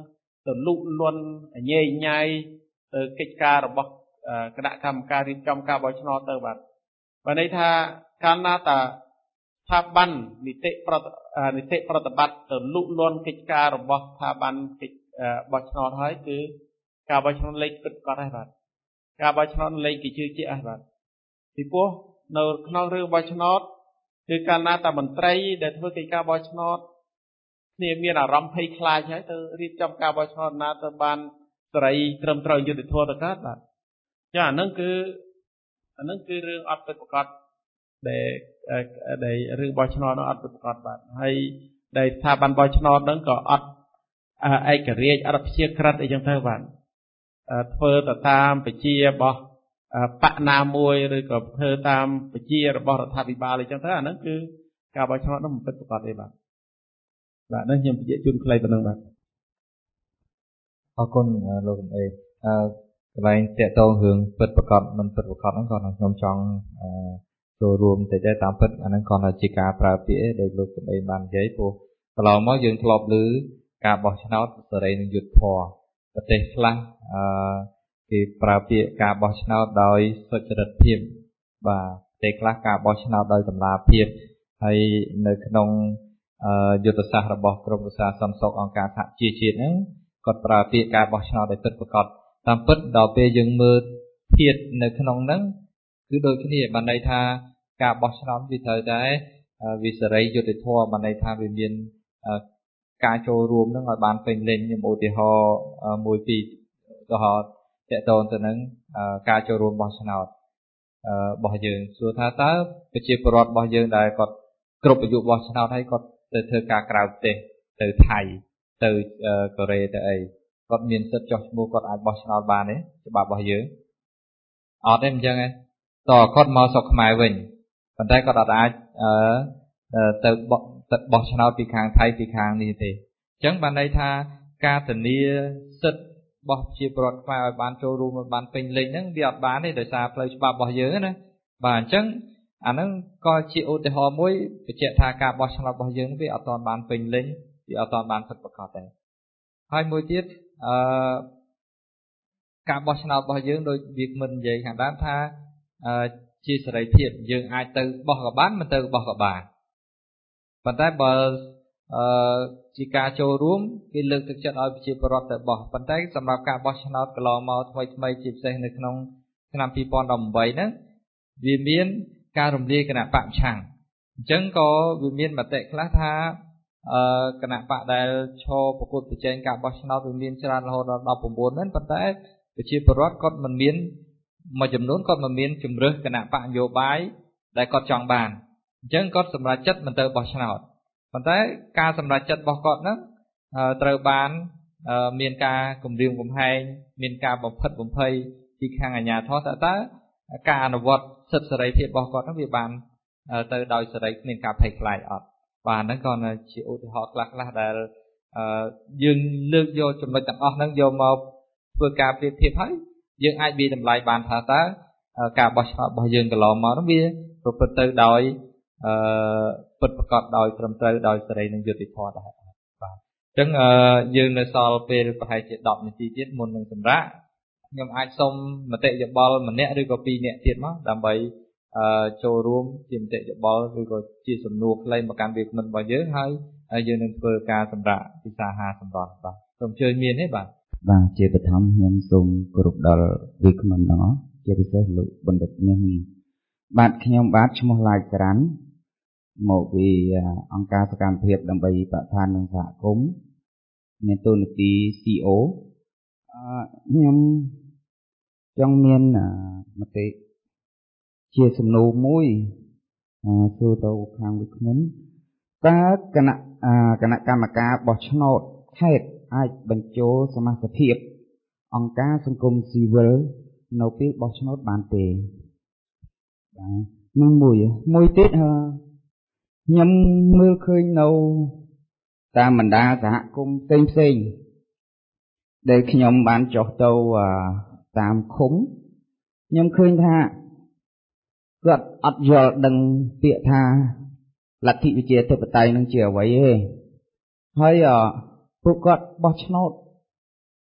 ទៅលូកលាន់ញ៉ៃញ៉ៃទៅកិច្ចការរបស់គណៈកម្មការរៀបចំការបោះឆ្នោតទៅបាទន័យថាកាលណាតាស្ថាប័ននីតិប្រតិបត្តិទៅលូកលាន់កិច្ចការរបស់ស្ថាប័នកិច្ចបោះឆ្នោតហើយគឺការបោះឆ្នោតលេខពិតប្រាកដហើយបាទការបោះឆ្នោតលេខគេជឿជាក់ហើយបាទពីព្រោះនៅក្នុងរឿងបោះឆ្នោតគឺកាលណាតាមន្ត្រីដែលធ្វើកិច្ចការបោះឆ្នោតគ្នាមានអារម្មណ៍ភ័យខ្លាចហើយទៅរៀបចំការបោះឆ្នោតណាទៅបានសេរីត្រឹមត្រូវយុត្តិធម៌ទៅកើតបាទចាអាហ្នឹងគឺរឿងអត់ពិតប្រាកដដែលរឿងបោះឆ្នោតនោះអត់ពិតប្រាកដបាទហើយដែលស្ថាប័នបោះឆ្នោតហ្នឹងក៏អត់ឯករាជ្យអត់ព្យាក្រឹតអីចឹងទៅបាទធ្វើទៅតាមបជារបស់បកណាមួយឬក៏ធ្វើតាមបជារបស់រដ្ឋាភិបាលអីចឹងទៅអាហ្នឹងគឺការបោះឆ្នោតនោះមិនពិតប្រាកដទេបាទនេះខ្ញុំបញ្ជាក់ជូនខ្លីប៉ុណ្ណឹងបាទអរគុណលោកសំអេកន្លែងតាក់ទងរឿងពិតប្រាកដមិនពិតប្រាកដហ្នឹងក៏ខ្ញុំចង់ចូលរួមតិចដែរតាមពិតអាហ្នឹងគ្រាន់តែជាការប្រើពាក្យដោយលោកសំអេកបាននិយាយព្រោះកន្លងមកយើងធ្លាប់ឮការបោះឆ្នោតសេរីនិងយុត្តិធម៌ប្រទេសខ្លះគេប្រើពាក្យការបោះឆ្នោតដោយសុចរិតភាពបាទប្រទេសខ្លះការបោះឆ្នោតដោយតម្លាភាពហើយនៅក្នុងយុទ្ធសាស្ត្ររបស់ក្រមប្រឹក្សាសន្តិសុខអង្គការសហជីវជាតិហ្នឹងគាត់ប្រើពាក្យការបោះឆ្នោតដោយពិតប្រាកដតាមពិតដល់ពេលយើងមើលធាតុនៅក្នុងហ្នឹងគឺដូចគ្នាបានន័យថាការបោះឆ្នោតវាត្រូវតែវាសេរីយុត្តិធម៌បានន័យថាវាមានការចូលរួមនឹងឲ្យបានពេញលេញខ្ញុំឧទាហរណ៍មួយពីរឧទាហរណ៍តកតងទៅនឹងការចូលរួមបោះឆ្នោតរបស់យើងសួរថាតើប្រជាពលរដ្ឋរបស់យើងដែលគាត់គ្រប់អាយុបោះឆ្នោតហើយគាត់ទៅធ្វើការក្រៅប្រទេសទៅថៃទៅកូរ៉េទៅអីគាត់មានសិទ្ធិចុះឈ្មោះគាត់អាចបោះឆ្នោតបានទេច្បាប់របស់យើងអត់ទេអញ្ចឹងទេតើគាត់មកស្រុកខ្មែរវិញប៉ុន្តែគាត់អាចទៅបោះឆ្នោតពីខាងថៃពីខាងនេះទេអញ្ចឹងបានន័យថាការធានាសិទ្ធិរបស់ប្រជាពលរដ្ឋខ្មែរឲ្យបានចូលរួមឲ្យបានពេញលេញហ្នឹងវាអត់បានទេដោយសារផ្លូវច្បាប់របស់យើងណាបាទអញ្ចឹងអាហ្នឹងក៏ជាឧទាហរណ៍មួយបញ្ជាក់ថាការបោះឆ្នោតរបស់យើងវាអត់ទាន់បានពេញលេញវាអត់ទាន់បានពិតប្រាកដដែរហើយមួយទៀតការបោះឆ្នោតរបស់យើងដូចវាមិននិយាយខាងដើមថាជាសេរីភាពយើងអាចទៅបោះក៏បានមិនទៅបោះក៏បានប៉ុន្តែបើជាការចូលរួមគេលើកទឹកចិត្តឲ្យប្រជាពលរដ្ឋទៅបោះប៉ុន្តែសម្រាប់ការបោះឆ្នោតកន្លងមកថ្មីជាពិសេសនៅក្នុងឆ្នាំ2018ហ្នឹងវាមានការរំលាយគណៈបកប្រឆាំងអញ្ចឹងក៏វាមានមតិខ្លះថាគណៈបកដែលឈរប្រកួតប្រជែងការបោះឆ្នោតវាមានច្រើនរហូតដល់19មែនប៉ុន្តែប្រជាពលរដ្ឋគាត់មិនមានមួយចំនួនគាត់មិនមានជំរើសគណៈបកនយោបាយដែលគាត់ចង់បានអញ្ចឹងគាត់សម្រេចចិត្តមិនទៅបោះឆ្នោតប៉ុន្តែការសម្រេចចិត្តរបស់គាត់ហ្នឹងត្រូវបានមានការគំរាមកំហែងមានការបំផិតបំភ័យពីខាងអាជ្ញាធរតើការអនុវត្តសិទ្ធិសេរីភាពរបស់គាត់ហ្នឹងវាបានទៅដោយសេរីគ្មានការភ័យខ្លាចអត់បាទហ្នឹងក៏ជាឧទាហរណ៍ខ្លះដែលយើងលើកយកចំណុចទាំងអស់ហ្នឹងយកមកធ្វើការប្រៀបធៀបហើយយើងអាចវាតម្លៃបានថាតើការបោះឆ្នោតរបស់យើងកន្លងមកហ្នឹងវាប្រព្រឹត្តទៅដោយពិតប្រាកដដោយត្រឹមត្រូវដោយសេរីនិងយុត្តិធម៌ដែរបាទអញ្ចឹងយើងនៅសល់ពេលប្រហែលជា10នាទីទៀតមុននឹងសម្រាប់ខ្ញុំអាចសុំមតិយោបល់ម្នាក់ឬក៏2នាក់ទៀតមកដើម្បីចូលរួមជាមតិយោបល់ឬក៏ជាសំណួរខ្លីមកកាន់វាគ្មិនរបស់យើងហើយយើងនឹងធ្វើការសម្រាប់ពិសាហាសម្រាប់បាទសូមអញ្ជើញមានទេបាទជាបឋមខ្ញុំសូមគោរពដល់វាគ្មិនទាំងអស់ជាពិសេសលោកបណ្ឌិតមាសនេះបាទខ្ញុំបាទឈ្មោះឡាយក្រាន់មកពីអង្គការសកម្មភាពដើម្បីបរិស្ថាននិងសហគមន៍មានតួនាទី CEO ខ្ញុំចង់មានមតិជាសំណួរមួយសួរទៅខាងវិក្កាមតើគណៈកម្មការបោះឆ្នោតខេត្តអាចបញ្ចូលសមាជិកភាពអង្គការសង្គមស៊ីវិលនៅពេលបោះឆ្នោតបានទេបាទនឹងមួយទៀតខ្ញុំមើលឃើញនៅតាមបណ្ដាសហគមន៍ផ្សេងដែលខ្ញុំបានចុះទៅតាមឃុំខ្ញុំឃើញថាគាត់អត់យល់ដឹងពាក្យថាលទ្ធិប្រជាធិបតេយ្យនឹងជាអ្វីទេហើយពួកគាត់បោះឆ្នោត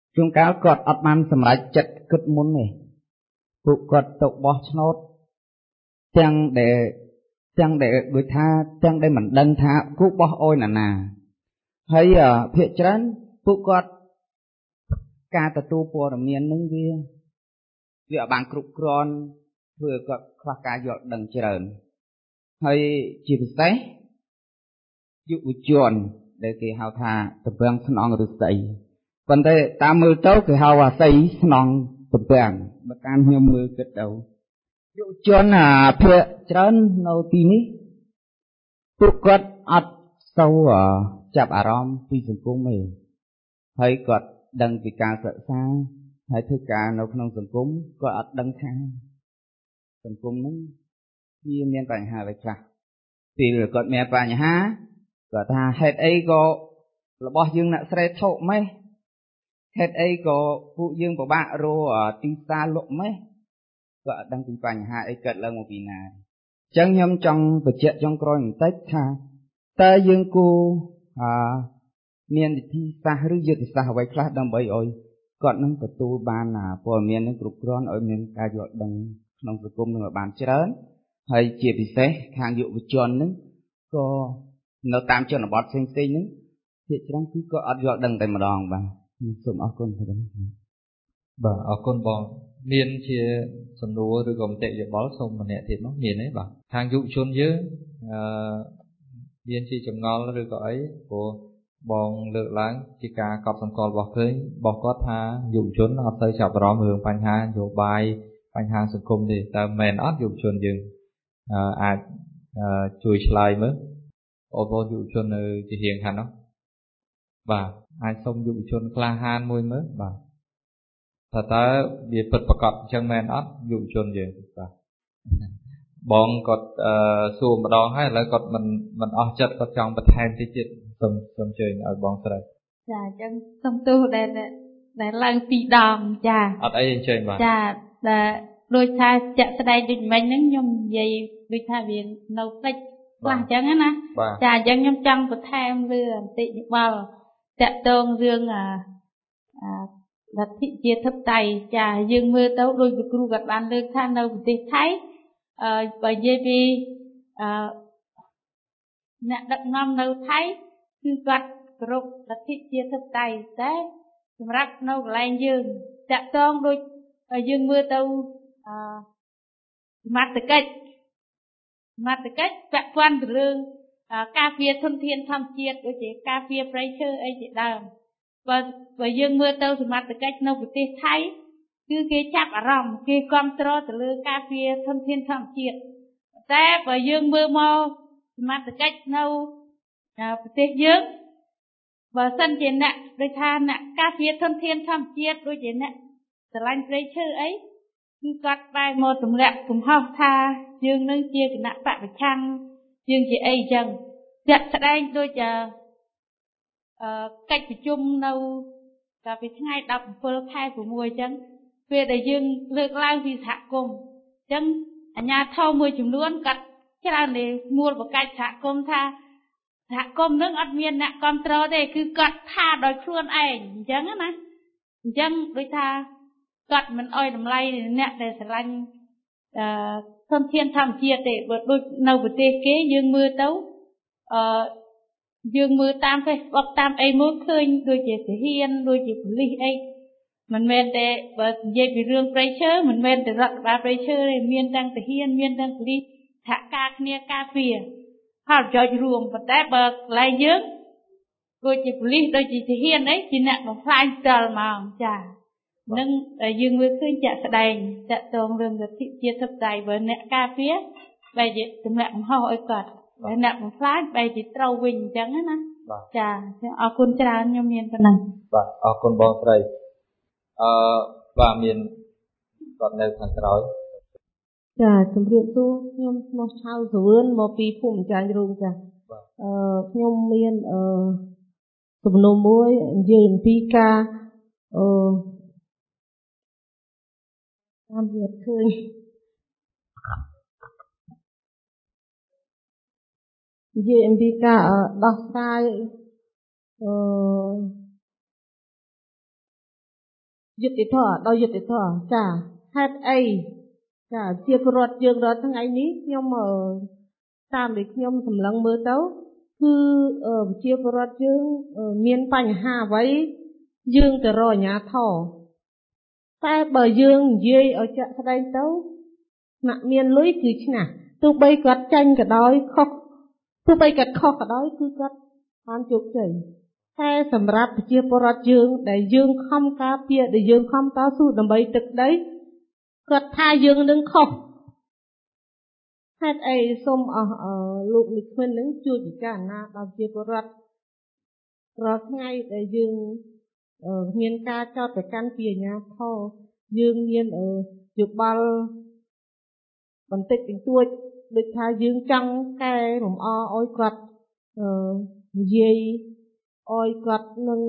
ជួនកាលគាត់អត់បានសម្រេចចិត្តគិតមុនទេពួកគាត់ទៅបោះឆ្នោតទាំងដែលដូចថាទាំងដែលមិនដឹងថាគូបោះអុយណាហើយភាគច្រើនពួកគាត់ការទទួលព័ត៌មាននឹងវាអត់បានគ្រប់គ្រាន់ធ្វើឲ្យគាត់ខ្វះការយល់ដឹងច្រើនហើយជាពិសេសយុវជនដែលគេហៅថាតំពាំងស្នងឫស្សីប៉ុន្តែតាមមើលទៅគេហៅអាស័យស្នងតំពាំងបើតាមខ្ញុំមើលគិតទៅយុវជនភាគច្រើននៅទីនេះពួកគាត់អត់សូវចាប់អារម្មណ៍ពីសង្គមទេហើយគាត់ដឹងពីការសិក្សាហើយធ្វើការនៅក្នុងសង្គមគាត់អត់ដឹងថាសង្គមហ្នឹងវាមានបញ្ហាអ្វីខ្លះពេលគាត់មានបញ្ហាគាត់ថាហេតុអីក៏របស់យើងអ្នកស្រីថោកម៉េះហេតុអីក៏ពួកយើងពិបាករកទីផ្សារលក់ម៉េះគាត់អត់ដឹងពីបញ្ហាអីកើតឡើងមកពីណាអញ្ចឹងខ្ញុំចង់បញ្ជាក់ចុងក្រោយបន្តិចថាតើយើងគួរមានវិធីសាស្ត្រឬយុទ្ធសាស្ត្រអ្វីខ្លះដើម្បីឲ្យគាត់នឹងទទួលបានព័ត៌មាននឹងគ្រប់គ្រាន់ឲ្យមានការយល់ដឹងក្នុងសង្គមនឹងឲ្យបានច្រើនហើយជាពិសេសខាងយុវជននឹងក៏នៅតាមជនបទផ្សេងៗហ្នឹងភាគច្រើនគឺក៏អត់យល់ដឹងតែម្ដងបាទសូមអរគុណបាទអរគុណបងមានជាសំណួរឬក៏មតិយោបល់សូមម្នាក់ទៀតមកមានទេបាទខាងយុវជនយើងមានជាចម្ងល់ឬក៏អីព្រោះបងលើកឡើងជាការកត់សម្គាល់របស់ឃើញរបស់គាត់ថាយុវជនអត់ទៅចាប់អារម្មណ៍រឿងបញ្ហានយោបាយបញ្ហាសង្គមទេតើមែនអត់យុវជនយើងអាចជួយឆ្លើយមើលបងប្អូនយុវជននៅជារៀងខាងនោះបាទអាចសុំយុវជនក្លាហានមួយមើលបាទថាតើវាពិតប្រាកដអញ្ចឹងមែនអត់យុវជនយើងបាទបងគាត់សួរម្ដងហើយឥឡូវគាត់មិនអស់ចិត្តគាត់ចង់បន្ថែមតិចទៀតសូមអញ្ជើញឲ្យបងស្រីចាអញ្ចឹងសូមទោសដែលឡើងពីរដងចាអត់អីអញ្ជើញបាទចាដែលដូចថាចាក់ស្ដែងដូចមិញហ្នឹងខ្ញុំនិយាយដូចថាវានៅផ្លេចខ្លះអញ្ចឹងណាចាអញ្ចឹងខ្ញុំចង់បន្ថែមលើបន្តិចយោបល់តាក់ទងរឿងលទ្ធិជាធិបតេយ្យចាយើងមើលទៅដូចលោកគ្រូគាត់បានលើកថានៅប្រទេសថៃបើនិយាយពីអ្នកដឹកនាំនៅថៃគឺគាត់គោរពលទ្ធិជាធិបតេយ្យតែសម្រាប់នៅកន្លែងយើងតាក់ទងដូចយើងមើលទៅសមត្ថកិច្ចពាក់ព័ន្ធទៅលើការពារធនធានធម្មជាតិដូចជាការពារព្រៃឈើអីជាដើមបើយើងមើលទៅសមត្ថកិច្ចនៅប្រទេសថៃគឺគេចាប់អារម្មណ៍គេគាំទ្រទៅលើការពារធនធានធម្មជាតិតែបើយើងមើលមកសមត្ថកិច្ចនៅប្រទេសយើងបើសិនជាអ្នកដូចថាអ្នកការពារធនធានធម្មជាតិដូចជាអ្នកស្រឡាញ់ព្រៃឈើអីគឺគាត់បែរមកទម្លាក់កំហុសថាយើងនឹងជាគណៈបពប្រឆាំងយើងជាអីចឹងជាក់ស្ដែងដូចកិច្ចប្រជុំនៅកាលពីថ្ងៃ17ខែ6អញ្ចឹងពេលដែលយើងលើកឡើងពីសហគមន៍អញ្ចឹងអាជ្ញាធរមួយចំនួនគាត់ច្រើនតែមូលបកាច់សហគមន៍ថាសហគមន៍នឹងអត់មានអ្នកគ្រប់គ្រងទេគឺគាត់ថាដោយខ្លួនឯងអញ្ចឹងណាអញ្ចឹងដូចថាគាត់មិនអោយតម្លៃអ្នកដែលស្រឡាញ់ធនធានធម្មជាតិទេបើដូចនៅប្រទេសគេយើងមើលទៅយើងមើលតាម Facebook តាមអីមួយឃើញដូចជាទាហានដូចជាប៉ូលីសអីមិនមែនតែបើនិយាយពីរឿងព្រៃឈើមិនមែនតែរដ្ឋបាលព្រៃឈើទេមានទាំងទាហានមានទាំងប៉ូលីសសហការគ្នាការពារផលប្រយោជន៍រួមប៉ុន្តែបើកន្លែងយើងដូចជាប៉ូលីសដូចជាទាហានអីជាអ្នកបំផ្លាញផ្ទាល់ហ្មងចានឹងយើងមើលឃើញជាក់ស្ដែងតាក់ទងរឿងលទ្ធិជាតិធិបតេយ្យបើអ្នកការពារបែរជាទម្លាក់កំហុសឲ្យគាត់បើអ្នកបំផ្លាញបែរជាត្រូវវិញអញ្ចឹងណាចាអរគុណច្រើនខ្ញុំមានប៉ុណ្ណឹងបាទអរគុណបងស្រីបាទមានគាត់នៅខាងក្រោយចាជំរាបសួរខ្ញុំឈ្មោះឆៅសវឿនមកពីភូមិចាញ់រូងចាខ្ញុំមានសំណុំមួយនិយាយអំពីការតាមវាឃើញនិយាយអំពីការដោះស្រាយយុត្តិធម៌ដោយយុត្តិធម៌ចាហេតុអីចាជាពលរដ្ឋយើងរាល់ថ្ងៃនេះខ្ញុំតាមដែលខ្ញុំសម្លឹងមើលទៅគឺជាពលរដ្ឋយើងមានបញ្ហាអ្វីយើងទៅរកអាជ្ញាធរតែបើយើងនិយាយឲ្យចាក់ស្ដែងទៅអ្នកមានលុយគឺឆ្នះទោះបីគាត់ចាញ់ក៏ដោយខុសទោះបីគាត់ខុសក៏ដោយគឺគាត់បានជោគជ័យតែសម្រាប់ប្រជាពលរដ្ឋយើងដែលយើងខំការពារដែលយើងខំតស៊ូដើម្បីទឹកដីគាត់ថាយើងនឹងខុសហេតុអីសូមអស់លោកនិក្មិននឹងជួយពិចារណាដល់ប្រជាពលរដ្ឋរាល់ថ្ងៃដែលយើងមានការចោទប្រកាន់ពីអាជ្ញាធរយើងមានយោបល់បន្តិចបន្តួចដូចថាយើងចង់កែលម្អឲ្យគាត់និយាយឲ្យគាត់នឹង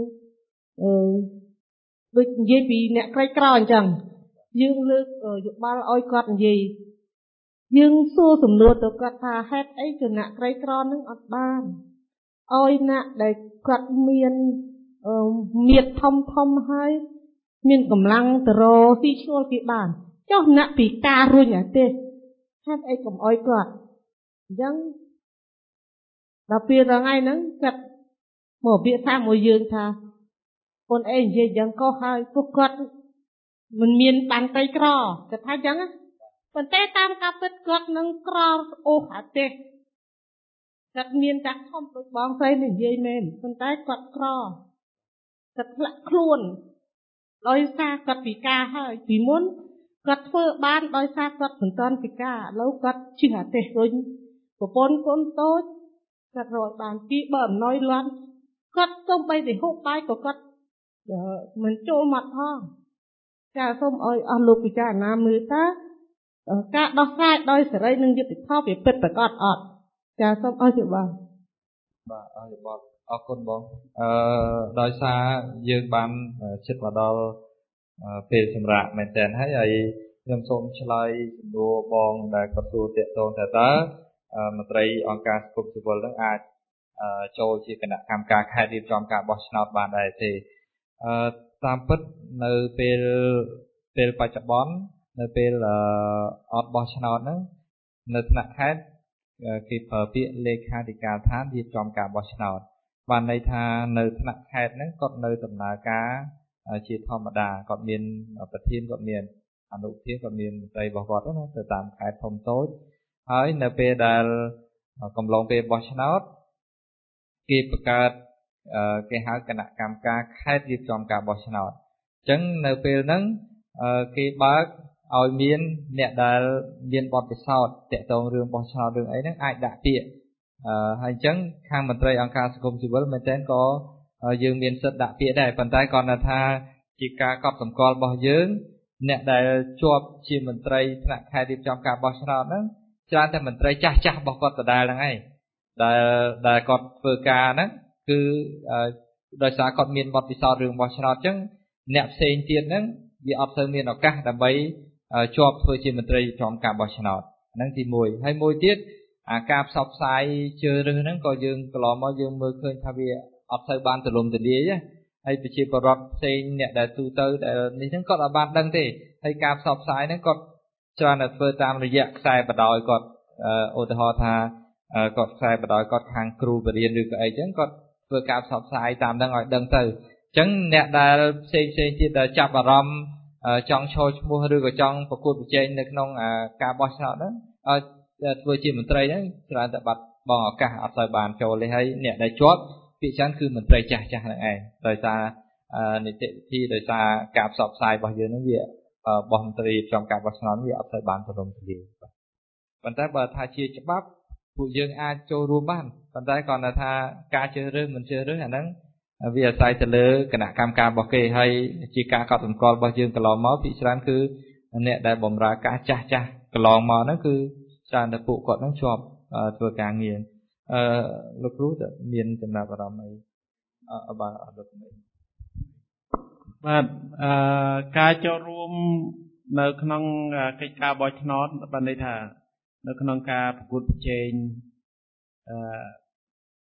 ដូចនិយាយពីអ្នកក្រីក្រអញ្ចឹងយើងលើកយោបល់ឲ្យគាត់និយាយយើងសួរសំណួរទៅគាត់ថាហេតុអីចំណាក់ក្រីក្រនឹងអត់បានឲ្យអ្នកដែលគាត់មានមៀតធំហើយមានកម្លាំងទៅរកស៊ីឈ្នួលគេបានចុះអ្នកពិការរុញអាទេហេតុអីកុំអោយគាត់អញ្ចឹងដល់ពេលរងៃហ្នឹងគាត់មកវាថាមួយយើងថាអូនអេនិយាយយ៉ាងកុសហើយពួកគាត់មិនមានបានក្រីក្រគាត់ថាអញ្ចឹងប៉ុន្តែតាមការពិតគាត់នឹងក្រអូសអាទេគាត់មានតាក់ធំដូចបងស្រីនិយាយមែនប៉ុន្តែគាត់ក្រគាត់ធ្លាក់ខ្លួនដោយសារគាត់ពិការហើយពីមុនគាត់ធ្វើបានដោយសារគាត់មិនទាន់ពិការឥឡូវគាត់ជិះអាទេសវិញប្រពន្ធកូនតូចគាត់រកបានពីបើអំណោយលាន់គាត់សូម្បីតែហូបបាយក៏គាត់មិនចូលមាត់ផងចាសូមឲ្យអស់លោកពិចារណាមើលតើការដោះស្រាយដោយសេរីនិងយុត្តិធម៌វាពិតប្រាកដអត់ចាសូមអរគុណបាទអរគុណបងដោយសារយើងបានជិតមកដល់ពេលសម្រាប់មែនតើហើយខ្ញុំសូមឆ្លើយសំណួរបងដែលគាត់សួរតាក់ទងថាតើមន្ត្រីអង្គការសង្គមស៊ីវិលនឹងអាចចូលជាគណៈកម្មការខេត្តរៀបចំការបោះឆ្នោតបានដែរទេតាមពិតនៅពេលបច្ចុប្បន្ននៅពេលអត់បោះឆ្នោតហ្នឹងនៅថ្នាក់ខេត្តគេប្រើពាក្យលេខាធិការដ្ឋានរៀបចំការបោះឆ្នោតបានន័យថានៅថ្នាក់ខេត្តហ្នឹងគាត់នៅដំណើរការជាធម្មតាគាត់មានប្រធានគាត់មានអនុប្រធានគាត់មានមន្ត្រីរបស់គាត់ណាទៅតាមខេត្តធំតូចហើយនៅពេលដែលកំឡុងពេលបោះឆ្នោតគេបង្កើតគេហៅគណៈកម្មការខេត្តរៀបចំការបោះឆ្នោតអញ្ចឹងនៅពេលហ្នឹងគេបើកឲ្យមានអ្នកដែលមានបទពិសោធន៍តាក់ទងរឿងបោះឆ្នោតរឿងអីហ្នឹងអាចដាក់ពាក្យហើយអញ្ចឹងខាងមន្ត្រីអង្គការសង្គមស៊ីវិលមែនទែនក៏យើងមានសិទ្ធិដាក់ពាក្យដែរប៉ុន្តែគាត់ថាជាការកត់សម្គាល់របស់យើងអ្នកដែលជាប់ជាមន្ត្រីថ្នាក់ខេត្តរៀបចំការបោះឆ្នោតហ្នឹងច្រើនតែមន្ត្រីចាស់របស់គាត់ដដែលហ្នឹងឯងដែលគាត់ធ្វើការហ្នឹងគឺដោយសារគាត់មានបទពិសោធន៍រឿងបោះឆ្នោតអញ្ចឹងអ្នកផ្សេងទៀតហ្នឹងវាអត់ទៅមានឱកាសដើម្បីជាប់ធ្វើជាមន្ត្រីចំការបោះឆ្នោតហ្នឹងទី1ហើយមួយទៀតការផ្សព្វផ្សាយជឿរឿងហ្នឹងក៏យើងកន្លងមកយើងមើលឃើញថាវាអត់ទៅបានទូលំទូលាយហើយប្រជាពលរដ្ឋផ្សេងអ្នកដែលទូទៅដែលនេះហ្នឹងគាត់អត់បានដឹងទេហើយការផ្សព្វផ្សាយហ្នឹងគាត់ច្រើនតែធ្វើតាមរយៈខ្សែបដោយគាត់ឧទាហរណ៍ថាគាត់ខ្សែបដោយគាត់ខាងគ្រូបរិញ្ញាឬក៏អីចឹងគាត់ធ្វើការផ្សព្វផ្សាយតាមហ្នឹងឲ្យដឹងទៅអញ្ចឹងអ្នកដែលផ្សេងទៀតដែលចាប់អារម្មណ៍ចង់ឈរឈ្មោះឬក៏ចង់ប្រកួតប្រជែងនៅក្នុងការបោះឆ្នោតហ្នឹងធ្វើជាមន្ត្រីហ្នឹងច្រើនតែបាត់បង់ឱកាសអត់ទៅបានចូលទេហើយអ្នកដែលជាប់ពាក្យច្រើនគឺមន្ត្រីចាស់ហ្នឹងឯងដោយសារនីតិវិធីដោយសារការផ្សព្វផ្សាយរបស់យើងហ្នឹងវាបោះមន្ត្រីtrongការបោះឆ្នោតវាអត់ទៅបានទូលំទូលាយប៉ុន្តែបើថាជាច្បាប់ពួកយើងអាចចូលរួមបានប៉ុន្តែគ្រាន់តែថាការជ្រើសរើសមិនជ្រើសរើសអាហ្នឹងវាអាស្រ័យទៅលើគណៈកម្មការរបស់គេហើយជាការកត់សម្គាល់របស់យើងកន្លងមកពីច្រើនគឺអ្នកដែលបម្រើការចាស់កន្លងមកហ្នឹងគឺច្រើនតែពួកគាត់ហ្នឹងជាប់ធ្វើការងារលោកគ្រូតើមានចំណាប់អារម្មណ៍អីបាទអរលោកមេបាទការចូលរួមនៅក្នុងកិច្ចការបោះឆ្នោតបានន័យថានៅក្នុងការប្រកួតប្រជែង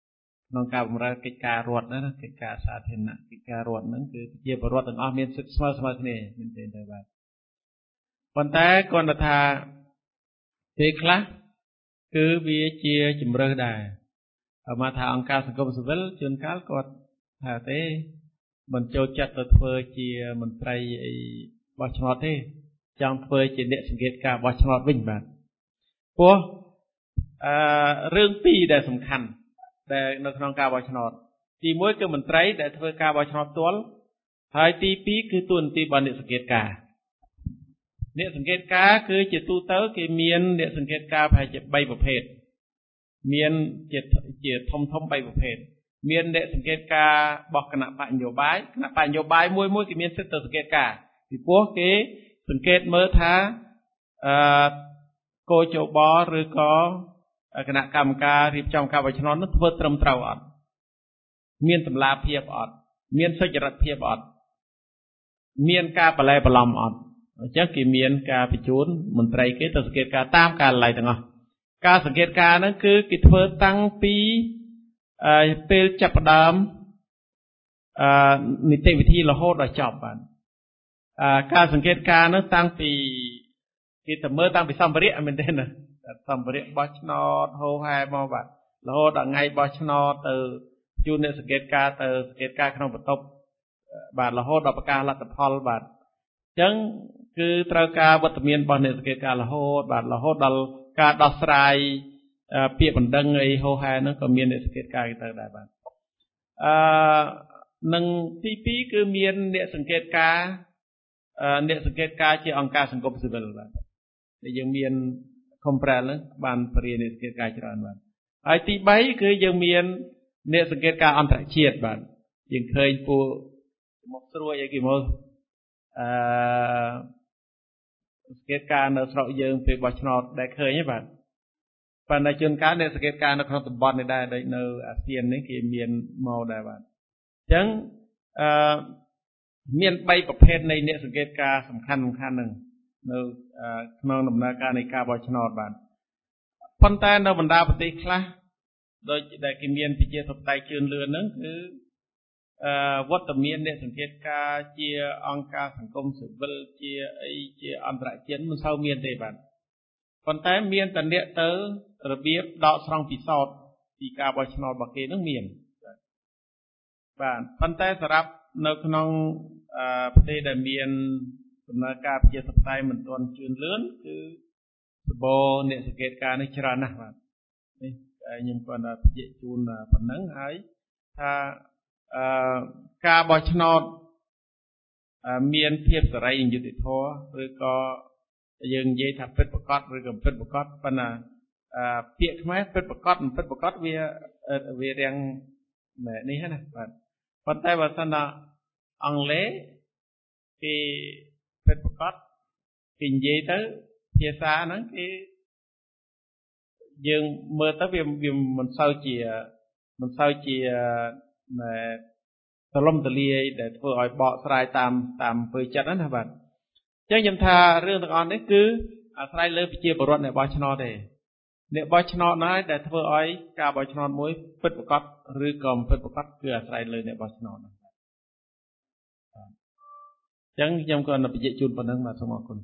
ក្នុងការបម្រើកិច្ចការរដ្ឋណាកិច្ចការសាធារណៈកិច្ចការរដ្ឋហ្នឹងគឺជាបរិវត្តទាំងអស់មានសិទ្ធិស្មើគ្នាមែនទេទៅបាទប៉ុន្តែគាត់ថាពេលខ្លះគឺវាជាជំរើសដែរមកថាអង្គការសង្គមស៊ីវិលជួនកាលគាត់ថាទេមិនចូលចិត្តទៅធ្វើជាមន្ត្រីអីបោះឆ្នោតទេចង់ធ្វើជាអ្នកសង្កេតការបោះឆ្នោតវិញបាទព្រោះរឿងពីរដែលសំខាន់ដែលនៅក្នុងការបោះឆ្នោតទី1គឺមន្ត្រីដែលធ្វើការបោះឆ្នោតផ្ទាល់ហើយទី2គឺតួនាទីរបស់អ្នកសង្កេតការអ្នកសង្កេតការគឺជាទូទៅគេមានអ្នកសង្កេតការប្រហែលជា3ប្រភេទមានជាធំ3ប្រភេទមានអ្នកសង្កេតការរបស់គណៈបកនយោបាយគណៈបកនយោបាយមួយគេមានសិទ្ធិទៅសង្កេតការពីព្រោះគេសង្កេតមើលថាកោជបឬក៏គណៈកម្មការរៀបចំការបោះឆ្នោតនោះធ្វើត្រឹមត្រូវអត់មានតម្លាភាពអត់មានសុចរិតភាពអត់មានការបលែបន្លំអត់អញ្ចឹងគេមានការបញ្ជូនមន្ត្រីគេទៅសង្កេតការតាមកាលឡៃទាំងអស់ការសង្កេតការហ្នឹងគឺគេធ្វើតាំងពីពេលចាប់ផ្ដើមនីតិវិធីរហូតដល់ចប់បាទការសង្កេតការហ្នឹងតាំងពីគេទៅមើលតាំងពីសម្ភារៈមែនទេណាសម្ភារៈបោះឆ្នោតហូហែមកបាទរហូតដល់ថ្ងៃបោះឆ្នោតទៅជួនអ្នកសង្កេតការទៅសង្កេតការក្នុងបន្ទប់បាទរហូតដល់ប្រកាសលទ្ធផលបាទអញ្ចឹងគឺត្រូវការវត្តមានរបស់អ្នកសង្កេតការរហូតបាទរហូតដល់ការដោះស្រាយពាក្យបណ្ដឹងអីហូហែហ្នឹងក៏មានអ្នកសង្កេតការទៅដែរបាទនិងទី2គឺមានអ្នកសង្កេតការជាអង្គការសង្គមស៊ីវិលបាទដែលយើងមានComprel ហ្នឹងបានបរិញ្ញាអ្នកសង្កេតការច្រើនបាទហើយទី3គឺយើងមានអ្នកសង្កេតការអន្តរជាតិបាទយើងឃើញពួកមកស្រួយអីគេមកសង្កេតការនៅស្រុកយើងពេលបោះឆ្នោតដែលឃើញទេបាទប៉ុន្តែជួនកាលអ្នកសង្កេតការនៅក្នុងតំបន់នេះដែរដូចនៅអាស៊ាននេះគេមានមកដែរបាទអញ្ចឹងមាន3ប្រភេទនៃអ្នកសង្កេតការសំខាន់ហ្នឹងនៅក្នុងដំណើរការនៃការបោះឆ្នោតបាទប៉ុន្តែនៅបណ្ដាប្រទេសខ្លះដូចដែលគេមានប្រជាធិបតេយ្យជឿនលឿនហ្នឹងគឺវត្តមានអ្នកសង្កេតការជាអង្គការសង្គមស៊ីវិលជាអន្តរជាតិមិនសូវមានទេបាទប៉ុន្តែមានតែអ្នកទៅរបៀបដកស្រង់ពិសោធន៍ពីការបោះឆ្នោតរបស់គេនឹងមានបាទប៉ុន្តែសម្រាប់នៅក្នុងប្រទេសដែលមានដំណើរការប្រជាធិបតេយ្យមិនទាន់ជឿនលឿនគឺសម្បូរអ្នកសង្កេតការនេះច្រើនណាស់បាទនេះខ្ញុំគាត់ថាបញ្ជាក់ជូនប៉ុណ្ណឹងហើយថាការបោះឆ្នោតមានភាពសេរីនិងយុត្តិធម៌ឬក៏យើងនិយាយថាពិតប្រាកដឬក៏ពិតប្រាកដប៉ុន្តែពាក្យខ្មែរពិតប្រាកដមិនពិតប្រាកដវារាំងនេះណាបាទប៉ុន្តែបើសិនថាអង់គ្លេសគេពិតប្រាកដគេនិយាយទៅភាសាហ្នឹងគេយើងមើលទៅវាមិនសូវជាទលំទលាយដែលធ្វើឲ្យបកស្រាយតាមអំពើចិត្តណាបាទអញ្ចឹងខ្ញុំថារឿងទាំងអស់នេះគឺអាស្រ័យលើប្រជាពលរដ្ឋអ្នកបោះឆ្នោតទេអ្នកបោះឆ្នោតណាដែលធ្វើឲ្យការបោះឆ្នោតមួយពិតប្រាកដឬក៏មិនពិតប្រាកដគឺអាស្រ័យលើអ្នកបោះឆ្នោតណាអញ្ចឹងខ្ញុំក៏បញ្ជាក់ជូនប៉ុណ្ណឹងបាទសូមអរគុណ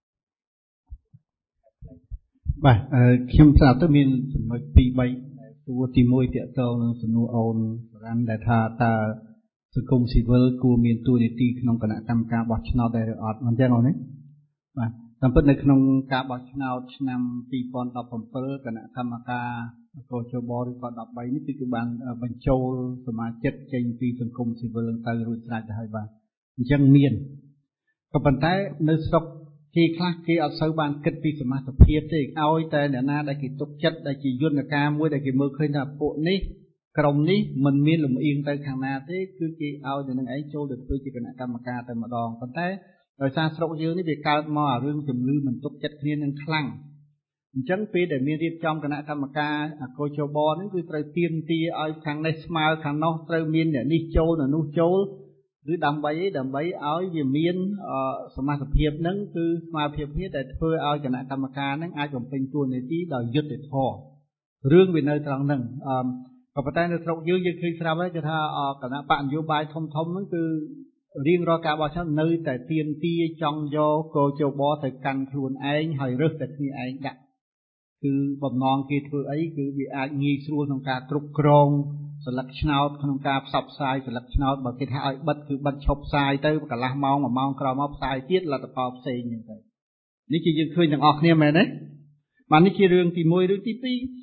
បាទខ្ញុំស្រាប់ទៅមានចំណុច2 3សួរទី1តាក់ទងនឹងសំណួរអូនសរ៉ាន់ដែលថាតើសង្គមស៊ីវិលគួរមានតួនាទីក្នុងគណៈកម្មការបោះឆ្នោតដែរឬអត់មិនចឹងអូនទេបាទតាមពិតនៅក្នុងការបោះឆ្នោតឆ្នាំ2017គណៈកម្មការកោជបឬក៏13នេះគឺបានបញ្ចូលសមាជិកចេញពីសង្គមស៊ីវិលទៅរួចស្រេចទៅហើយបាទអញ្ចឹងមានក៏ប៉ុន្តែនៅស្រុកគេខ្លះគេអត់សូវបានគិតពីសមាជិកភាពទេឲ្យតែអ្នកណាដែលគេទុកចិត្តដែលជាយន្តការមួយដែលគេមើលឃើញថាពួកនេះក្រុមនេះមិនមានលំអៀងទៅខាងណាទេគឺគេឲ្យទៅនឹងឯងចូលទៅធ្វើជាគណៈកម្មការតែម្ដងប៉ុន្តែដោយសារស្រុកយើងនេះវាកើតមកអារឿងជំងឺមិនទុកចិត្តគ្នានឹងខ្លាំងអញ្ចឹងពេលដែលមានរៀបចំគណៈកម្មការអាកោជបនេះគឺត្រូវទៀមទាឲ្យខាងនេះស្មើខាងនោះត្រូវមានអ្នកនេះចូលអ្នកនោះចូលឬដើម្បីឲ្យវាមានសមាជិកភាពហ្នឹងគឺស្មារតីភាពដែលធ្វើឲ្យគណៈកម្មការហ្នឹងអាចបំពេញតួនាទីដោយយុត្តិធម៌រឿងវានៅត្រង់ហ្នឹងក៏ប៉ុន្តែនៅស្រុកយើងឃើញស្រាប់ហើយគេថាគណៈបកនយោបាយធំហ្នឹងគឺរៀងរាល់ការបោះឆ្នោតនៅតែទៀមទាចង់យកកោជបទៅកាន់ខ្លួនឯងហើយរើសតែគ្នាឯងដាក់គឺបំណងគេធ្វើអីគឺវាអាចងាយស្រួលក្នុងការគ្រប់គ្រងស្លឹកឆ្នោតក្នុងការផ្សព្វផ្សាយស្លឹកឆ្នោតបើគេថាឲ្យបិទគឺបិទឈប់ផ្សាយទៅកន្លះម៉ោង1ម៉ោងក្រោយមកផ្សាយទៀតលទ្ធផលផ្សេងហ្នឹងទៅនេះជាយើងឃើញទាំងអស់គ្នាមែនទេបាទនេះជារឿងទី1រឿងទី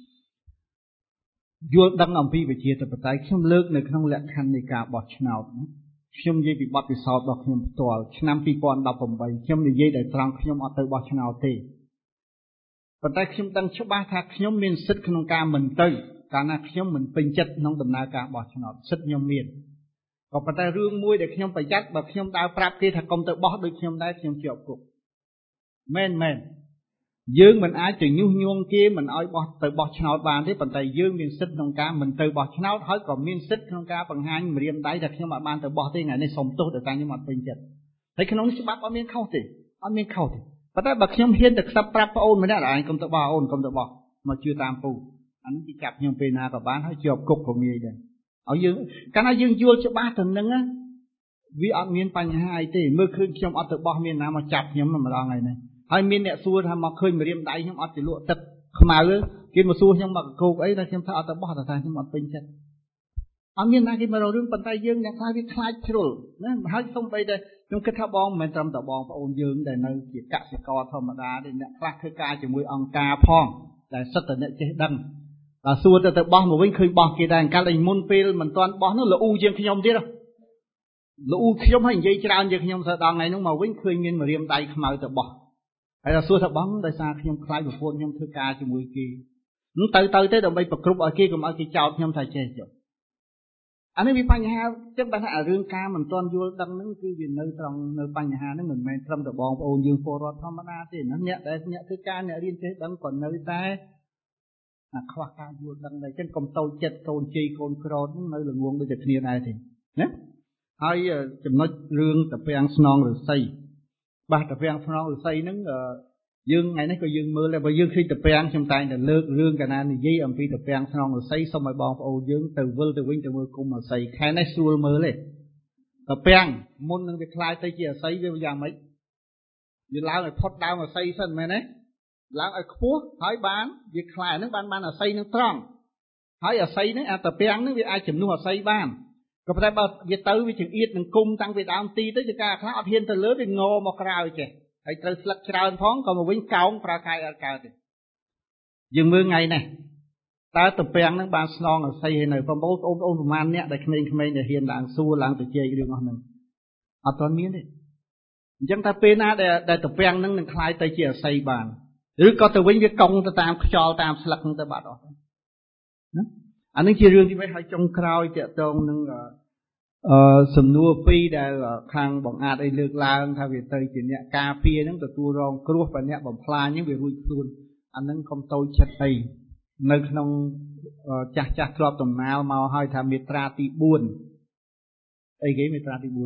2យល់ដឹងអំពីប្រជាធិបតេយ្យខ្ញុំលើកនៅក្នុងលក្ខខណ្ឌនៃការបោះឆ្នោតខ្ញុំនិយាយពីបទពិសោធន៍របស់ខ្ញុំផ្ទាល់ឆ្នាំ2018ខ្ញុំនិយាយដោយត្រង់ខ្ញុំអត់ទៅបោះឆ្នោតទេប៉ុន្តែខ្ញុំដឹងច្បាស់ថាខ្ញុំមានសិទ្ធិក្នុងការមិនទៅកាលណាខ្ញុំមិនពេញចិត្តក្នុងដំណើរការបោះឆ្នោតសិទ្ធិខ្ញុំមានក៏ប៉ុន្តែរឿងមួយដែលខ្ញុំប្រយ័ត្នបើខ្ញុំដើរប្រាប់គេថាកុំទៅបោះដូចខ្ញុំដែរខ្ញុំជាប់គុកមែនយើងមិនអាចទៅញុះញង់គេមិនឲ្យបោះទៅបោះឆ្នោតបានទេប៉ុន្តែយើងមានសិទ្ធិក្នុងការមិនទៅបោះឆ្នោតហើយក៏មានសិទ្ធិក្នុងការបង្ហាញម្រាមដៃថាខ្ញុំអត់បានទៅបោះទេថ្ងៃនេះសូមទោសដោយសារខ្ញុំអត់ពេញចិត្តហើយក្នុងនេះច្បាប់អត់មានខុសទេប៉ុន្តែបើខ្ញុំហ៊ានទៅខ្សឹបប្រាប់ប្អូនម្នាក់ឯងកុំទៅបោះអូនកុំទៅបោះមកជឿតាមពូអានេះគេចាប់ខ្ញុំពេលណាក៏បានហើយជាប់គុកក៏ងាយដែរឲ្យយើងកាលណាយើងយល់ច្បាស់ទៅនឹងវាអត់មានបញ្ហាអីទេមើលឃើញខ្ញុំអត់ទៅបោះមានណាមកចាប់ខ្ញុំម្ដងហើយនេះហើយមានអ្នកសួរថាមកឃើញម្រាមដៃខ្ញុំអត់ទៅលក់ទឹកខ្មៅគេមកសួរខ្ញុំមកកកោកអីតែខ្ញុំថាអត់ទៅបោះតែខ្ញុំអត់ពេញចិត្តអត់មានណាគេមករករឿងប៉ុន្តែយើងអ្នកខ្លះវាខ្លាចជ្រុលណាហើយសូម្បីតែខ្ញុំគិតថាបងមិនមែនត្រឹមតែបងប្អូនយើងដែលនៅជាកសិករធម្មតាទេអ្នកខ្លះធ្វើការជាមួយអង្គការផងដែលសិតតែអ្នកចេះដឹងតែសួរទៅបោះមកវិញឃើញបោះគេដែរកាលឯមុនពេលមិនទាន់បោះនោះល្អូជាងខ្ញុំទៀតល្អូខ្ញុំហើយនិយាយច្រើនជាងខ្ញុំទៅដល់ថ្ងៃនោះមកវិញឃើញមានម្រាមដៃខ្មៅទៅបោះហើយដល់សួរថាបងដោយសារខ្ញុំខ្លាចប្រពន្ធខ្ញុំធ្វើការជាមួយគេនោះទៅទេដើម្បីប្រគ្រប់ឲ្យគេកុំឲ្យគេចោទខ្ញុំថាចេះចុះអានេះវាបញ្ហាចឹងបើថារឿងការមិនទាន់យល់ដឹងហ្នឹងគឺវានៅត្រង់នៅបញ្ហាហ្នឹងមិនមែនត្រឹមតែបងប្អូនយើងពលរដ្ឋធម្មតាទេណាអ្នកដែលអ្នកធ្វើការអ្នករៀនចេះដឹងក៏នៅតែខ្វះការយល់ដឹងដែរចឹងកុំតូចចិត្តកូនជ័យកូនក្រោតហ្នឹងនៅល្ងងដូចតែគ្នាដែរទេណាហើយចំណុចរឿងតាពាំងស្នងឫស្សីបាទតាពាំងស្នងឫស្សីហ្នឹងយើងថ្ងៃនេះក៏យើងមើលដែរបើយើងឃើញតាពាំងខ្ញុំតែងតែលើករឿងកាលណានិយាយអំពីតាពាំងស្នងឫស្សីសូមឲ្យបងប្អូនយើងទៅវិលទៅវិញទៅមើលគុំឫស្សីខែនេះស្រួលមើលទេតាពាំងមុននឹងវាខ្លាយទៅជាឫស្សីវាយ៉ាងម៉េចវាឡើងឲ្យផុតដើមឫស្សីសិនមែនទេឡើងឲ្យខ្ពស់ហើយបានវាខ្លាយហ្នឹងបានឫស្សីនឹងត្រង់ហើយឫស្សីហ្នឹងអាតាពាំងហ្នឹងវាអាចជំនួសឫស្សីបានក៏ប៉ុន្តែបើវាទៅវាចង្អៀតនឹងគុំតាំងពីដើមទីទៅជាការខ្លះអត់ហ៊ានទៅលើវាងមកក្រោយចេះហើយត្រូវស្លឹកច្រើនផងក៏មកវិញកោងប្រើកាយអត់កើតទេយើងមើលថ្ងៃនេះតើតាពាំងហ្នឹងបានស្នងឫស្សីហើយនៅបងប្អូនប្រហែលអ្នកដែលក្មេងៗដែលហ៊ានឡើងសួរឡើងទៅជែករឿងអស់ហ្នឹងអត់ទាន់មានទេអញ្ចឹងថាពេលណាដែលតាពាំងហ្នឹងនឹងคล้ายទៅជាឫស្សីបានឬក៏ទៅវិញវាកង់ទៅតាមខ្យល់តាមស្លឹកហ្នឹងទៅបាត់អស់ណាអានេះជារឿងទី1ហើយចុងក្រោយតាក់ទងនឹងសំណួរ2ដែលខាងបងអាតអីលើកឡើងថាវាទៅជាអ្នកការពារហ្នឹងទទួលរងគ្រោះបើអ្នកបំផ្លាញហ្នឹងវារួចខ្លួនអាហ្នឹងកុំតូចចិត្តអីនៅក្នុងចាស់ធ្លាប់ដំណាលមកឲ្យថាមាត្រាទី4អីគេមាត្រាទី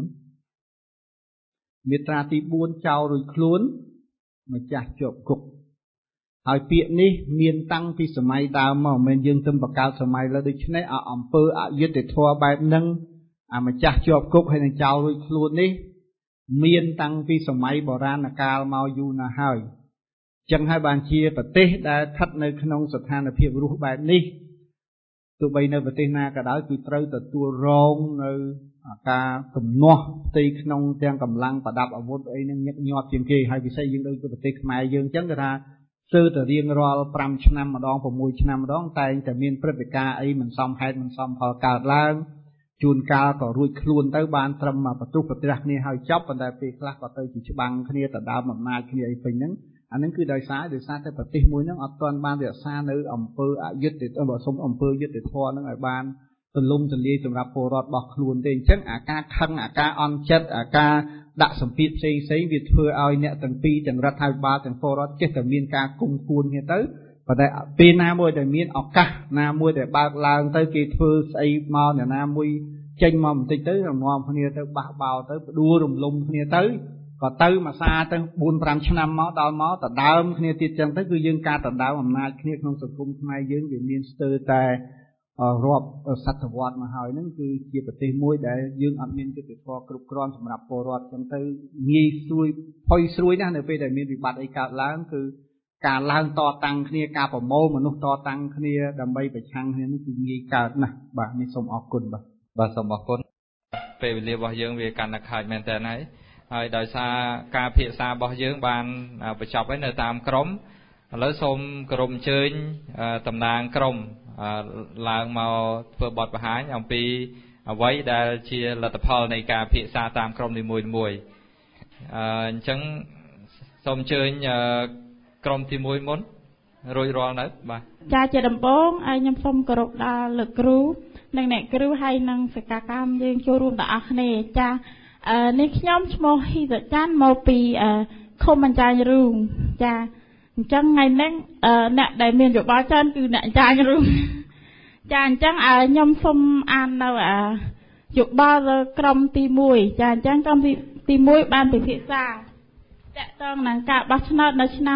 4មាត្រាទី4ចោលរួចខ្លួនម្ចាស់ជាប់គុកហើយពាក្យនេះមានតាំងពីសម័យដើមមកមិនមែនយើងទៅបង្កើតសម័យលើដូច្នេះអំពើអយុត្តិធម៌បែបហ្នឹងអាម្ចាស់ជាប់គុកហើយនឹងចោលរួចខ្លួននេះមានតាំងពីសម័យបុរាណកាលមកយូរណាស់ហើយចឹងហើយបានជាប្រទេសដែលស្ថិតនៅក្នុងស្ថានភាពរស់បែបនេះទោះបីនៅប្រទេសណាក៏ដោយគឺត្រូវទទួលរងនៅការទំនាស់ផ្ទៃក្នុងទាំងកម្លាំងប្រដាប់អាវុធអីនឹងញឹកញាប់ជាងគេហើយពិសេសយើងដូចប្រទេសខ្មែរយើងចឹងគេថាស្ទើរតែរៀងរាល់5ឆ្នាំម្ដង6ឆ្នាំម្ដងតែងតែមានព្រឹត្តិការណ៍អីមិនសមហេតុមិនសមផលកើតឡើងជួនកាលក៏រួចខ្លួនទៅបានត្រឹមមកបន្ទុះប្រទះគ្នាហើយចប់ប៉ុន្តែពេលខ្លះក៏ទៅជាច្បាំងគ្នាដណ្ដើមអំណាចគ្នាអីពេញហ្នឹងអាហ្នឹងគឺដោយសារតែប្រទេសមួយហ្នឹងអត់ទាន់បានរក្សានៅអំពើអយុត្តិធម៌អំពើយុត្តិធម៌ហ្នឹងឲ្យបានទលំទលាយសម្រាប់ពលរដ្ឋរបស់ខ្លួនទេអញ្ចឹងអាការខឹងអាការអន់ចិត្តអាការដាក់សម្ពាធផ្សេងវាធ្វើឲ្យអ្នកទាំងពីរទាំងរដ្ឋាភិបាលទាំងពលរដ្ឋចេះតែមានការគុំគួនគ្នាទៅប៉ុន្តែពេលណាមួយដែលមានឱកាសណាមួយដែលបើកឡើងទៅគេធ្វើស្អីមកអ្នកណាមួយចេញមកបន្តិចទៅរងំគ្នាទៅបះបោទៅផ្ដួលរំលំគ្នាទៅក៏ទៅមួយសារទៅ 4-5 ឆ្នាំមកដល់មកដណ្ដើមគ្នាទៀតចឹងទៅគឺយើងការដណ្ដើមអំណាចគ្នាក្នុងសង្គមខ្មែរយើងវាមានស្ទើរតែរាប់សតវត្សមកហើយហ្នឹងគឺជាប្រទេសមួយដែលយើងអត់មានយុត្តិធម៌គ្រប់គ្រាន់សម្រាប់ពលរដ្ឋចឹងទៅងាយស្រួយផុយស្រួយណាស់នៅពេលដែលមានវិបត្តិអីកើតឡើងគឺការឡើងតតាំងគ្នាការប្រមូលមនុស្សតតាំងគ្នាដើម្បីប្រឆាំងគ្នានេះគឺងាយកើតណាស់បាទនេះសូមអរគុណបាទសូមអរគុណពេលវេលារបស់យើងវាកាន់តែខាតមែនតើហើយដោយសារការភាសារបស់យើងបានបញ្ចប់ហើយនៅតាមក្រុមឥឡូវសូមគោរពអញ្ជើញតំណាងក្រុមឡើងមកធ្វើបទបង្ហាញអំពីអ្វីដែលជាលទ្ធផលនៃការភាសាតាមក្រុមនីមួយៗអញ្ចឹងសូមអញ្ជើញក្រុមទី1មុនរួចរាល់នៅបាទចាជាដំបូងឲ្យខ្ញុំសូមគោរពដល់លោកគ្រូនិងអ្នកគ្រូហើយនិងសិក្ខាកាមយើងចូលរួមទាំងអស់គ្នាចានេះខ្ញុំឈ្មោះហ៊ីសច័ន្ទមកពីឃុំអញ្ចាញរូងចាអញ្ចឹងថ្ងៃនេះអ្នកដែលមានយោបល់ច្រើនគឺអ្នកអញ្ចាញរូងចាអញ្ចឹងខ្ញុំសូមអាននៅយោបល់ក្រុមទី1ចាអញ្ចឹងក្រុមទី1បានពិភាក្សាតាក់ទងនឹងការបោះឆ្នោតនៅឆ្នាំ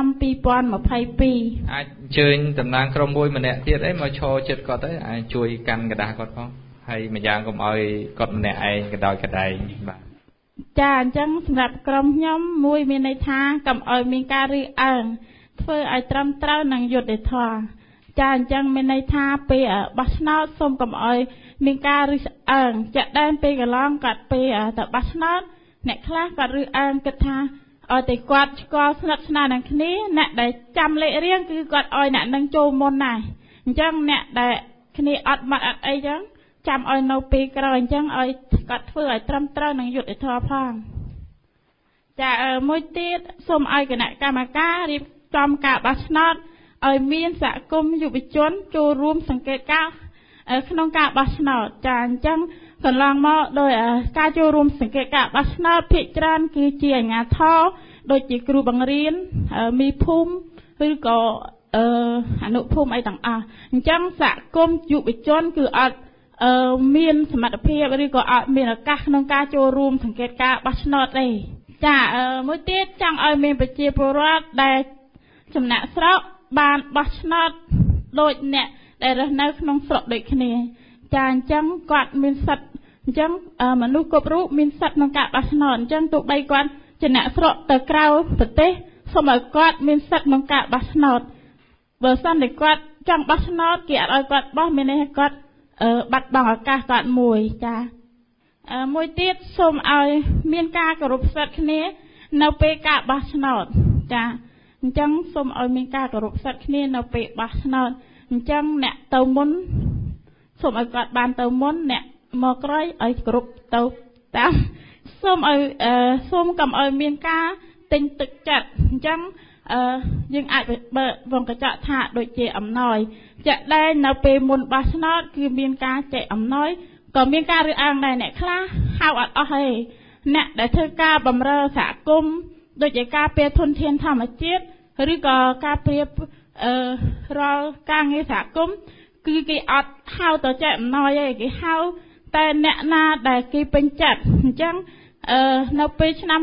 2022 អាចអញ្ជើញតំណាងក្រុមមួយម្នាក់ទៀតមកឈរចិត្តគាត់ទៅអាចជួយកាន់กระดาษគាត់ផងហើយម្យ៉ាងកុំឲ្យគាត់ម្នាក់ឯងកដោយកដែងបាទចាអញ្ចឹងសម្រាប់ក្រុមខ្ញុំមួយមានន័យថាកុំឲ្យមានការរើសអើងធ្វើឲ្យត្រឹមត្រូវនិងយុត្តិធម៌ចាអញ្ចឹងមានន័យថាពេលបោះឆ្នោតសូមកុំឲ្យមានការរើសអើងចាក់ដែនពេលកន្លងគាត់ពេលទៅបោះឆ្នោតអ្នកខ្លះគាត់រើសអើងគិតថាឲ្យតែគាត់ស្គាល់ស្និទ្ធស្នាលនឹងគ្នាអ្នកដែលចាំលេខរៀងគឺគាត់ឲ្យអ្នកនឹងចូលមុនដែរអញ្ចឹងអ្នកដែលគ្នាអត់មកអត់អីចឹងចាំឲ្យនៅពេលក្រោយអញ្ចឹងឲ្យគាត់ធ្វើឲ្យត្រឹមត្រូវនឹងយុត្តិធម៌ផងចាមួយទៀតសូមឲ្យគណៈកម្មការរៀបចំការបោះឆ្នោតឲ្យមានសហគមន៍យុវជនចូលរួមសង្កេតការណ៍ក្នុងការបោះឆ្នោតចាអញ្ចឹងកន្លងមកដោយការចូលរួមសង្កេតការបោះឆ្នោតភាគច្រើនគឺជាអាជ្ញាធរដូចជាគ្រូបង្រៀនមីភូមិឬក៏អនុភូមិអីទាំងអស់អញ្ចឹងសហគមន៍យុវជនគឺអត់មានសមត្ថភាពឬក៏អត់មានឱកាសក្នុងការចូលរួមសង្កេតការបោះឆ្នោតទេចាមួយទៀតចង់ឲ្យមានប្រជាពលរដ្ឋដែលចំណាក់ស្រុកបានបោះឆ្នោតដូចអ្នកដែលរស់នៅក្នុងស្រុកដូចគ្នាចាអញ្ចឹងគាត់មានសិទ្ធិអញ្ចឹងមនុស្សគ្រប់រូបមានសិទ្ធិក្នុងការបោះឆ្នោតអញ្ចឹងទោះបីគាត់ចំណាក់ស្រុកទៅក្រៅប្រទេសសូមឲ្យគាត់មានសិទ្ធិក្នុងការបោះឆ្នោតបើសិនតែគាត់ចង់បោះឆ្នោតគេអត់ឲ្យគាត់បោះមានន័យថាគាត់បាត់បង់ឱកាសគាត់មួយចាមួយទៀតសូមឲ្យមានការគោរពសិទ្ធិគ្នានៅពេលការបោះឆ្នោតចាអញ្ចឹងសូមឲ្យមានការគោរពសិទ្ធិគ្នានៅពេលបោះឆ្នោតអញ្ចឹងអ្នកទៅមុនសូមឲ្យគាត់បានទៅមុនអ្នកមកក្រោយឲ្យគោរពទៅតាមសូមកុំឲ្យមានការទិញទឹកចិត្តអញ្ចឹងយើងអាចបើវងកញ្ចក់ថាដូចជាអំណោយចាក់ដែងនៅពេលមុនបោះឆ្នោតគឺមានការចែកអំណោយក៏មានការរើសអើងដែរអ្នកខ្លះហៅអត់អស់ទេអ្នកដែលធ្វើការបម្រើសហគមន៍ដូចជាការពារធនធានធម្មជាតិឬក៏ការពាររាល់ការងារសហគមន៍គឺគេអត់ហៅទៅចែកអំណោយទេគេហៅតែអ្នកណាដែលគេពេញចិត្តអញ្ចឹងនៅពេលឆ្នាំ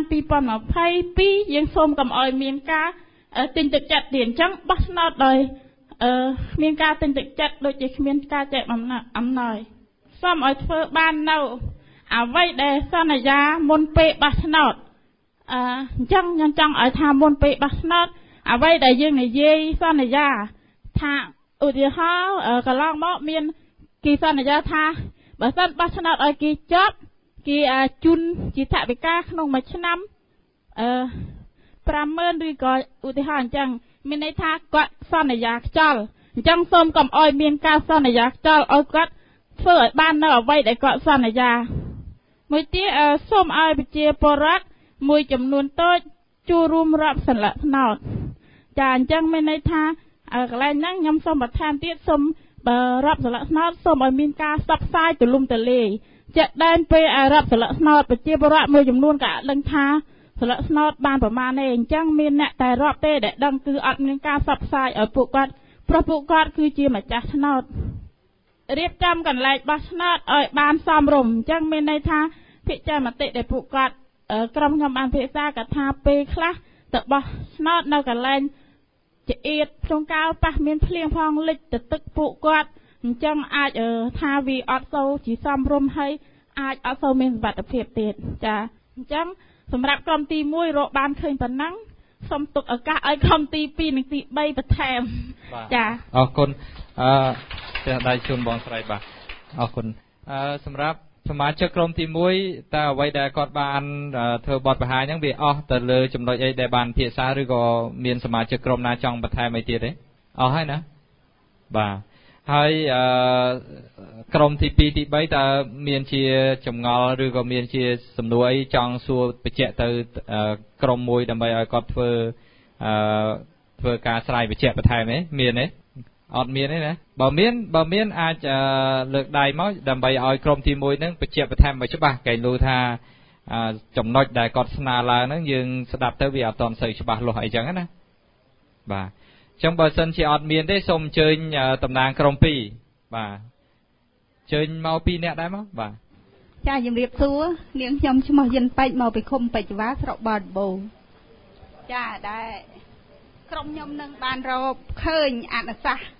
2022យើងសូមកុំឲ្យមានការទិញទឹកចិត្តទៀតអញ្ចឹងបោះឆ្នោតដោយមានការទិញទឹកចិត្តដូចជាគ្មានការចែកអំណោយសូមឲ្យធ្វើបាននៅអ្វីដែលសន្យាមុនពេលបោះឆ្នោតអញ្ចឹងខ្ញុំចង់ឲ្យថាមុនពេលបោះឆ្នោតអ្វីដែលយើងនិយាយសន្យាថាឧទាហរណ៍កន្លងមកមានគេសន្យាថាបើសិនបោះឆ្នោតឲ្យគេចប់គេជូនជាថវិកាក្នុងមួយឆ្នាំ50000ឬក៏ឧទាហរណ៍អញ្ចឹងមានន័យថាគាត់សន្យាខ្ចល់អញ្ចឹងសូមកុំឲ្យមានការសន្យាខ្ចល់ឲ្យគាត់ធ្វើឲ្យបាននៅអ្វីដែលគាត់សន្យាមួយទៀតសូមឲ្យប្រជាពលរដ្ឋមួយចំនួនតូចចូលរួមរាប់សន្លឹកឆ្នោតចាអញ្ចឹងមានន័យថាកន្លែងហ្នឹងខ្ញុំសូមបន្ថែមទៀតសូមរាប់សន្លឹកឆ្នោតសូមឲ្យមានការផ្សព្វផ្សាយទូលំទូលាយជាក់ដែនពេលរាប់សន្លឹកឆ្នោតប្រជាពលរដ្ឋមួយចំនួនក៏អត់ដឹងថាសន្លឹកឆ្នោតបានប្រមាណទេអញ្ចឹងមានអ្នកតែរាប់ទេដែលដឹងគឺអត់មានការផ្សព្វផ្សាយឲ្យពួកគាត់ព្រោះពួកគាត់គឺជាម្ចាស់ឆ្នោតរៀបចំកន្លែងបោះឆ្នោតឲ្យបានសមរម្យអញ្ចឹងមានន័យថាភាគច្រើនមតិដែលពួកគាត់ក្រុមខ្ញុំបានពិភាក្សាក៏ថាពេលខ្លះទៅបោះឆ្នោតនៅកន្លែងជាអៀតក្នុងកៅប៉ះមានភ្លៀងផងលិចទៅទឹកពួកគាត់អញ្ចឹងអាចថាវាអត់សូវជាសមរម្យហើយអាចអត់សូវមានសុវត្ថិភាពទៀតចាអញ្ចឹងសម្រាប់ក្រុមទី1រកបានឃើញប៉ុណ្ណឹងសូមទុកឱកាសឲ្យក្រុមទី2និងទី3បន្ថែមចាអរគុណផ្ទះដៃជូនបងស្រីបាទអរគុណសម្រាប់សមាជិកក្រុមទី1តើអ្វីដែលគាត់បានធ្វើបទបង្ហាញហ្នឹងវាអស់ទៅលើចំណុចអីដែលបានភាសាឬក៏មានសមាជិកក្រុមណាចង់បន្ថែមអីទៀតទេអស់ហើយណាបាទហើយក្រុមទី2ទី3តើមានជាចម្ងល់ឬក៏មានជាសំណួរអីចង់សួរបញ្ជាក់ទៅក្រុមមួយដើម្បីឲ្យគាត់ធ្វើការស្រាយបញ្ជាក់បន្ថែមទេមានទេអត់មានទេណាបើមានអាចលើកដៃមកដើម្បីឲ្យក្រុមទី1ហ្នឹងបញ្ជាក់បន្ថែមឲ្យច្បាស់កែលូថាចំណុចដែលគាត់ស្នើឡើងហ្នឹងយើងស្ដាប់ទៅវាអត់ទាន់សូវច្បាស់លាស់អីចឹងណាបាទអញ្ចឹងបើសិនជាអត់មានទេសូមអញ្ជើញតំណាងក្រុម2បាទអញ្ជើញមក2នាក់ដែរមកបាទចាជំរាបសួរនាងខ្ញុំឈ្មោះយិនពេជ្រមកពីឃុំពេជ្រវ៉ាស្រុកបាត់ដំបងចាដែរក្រុមខ្ញុំនឹងបានរកឃើញអនុសាសន៍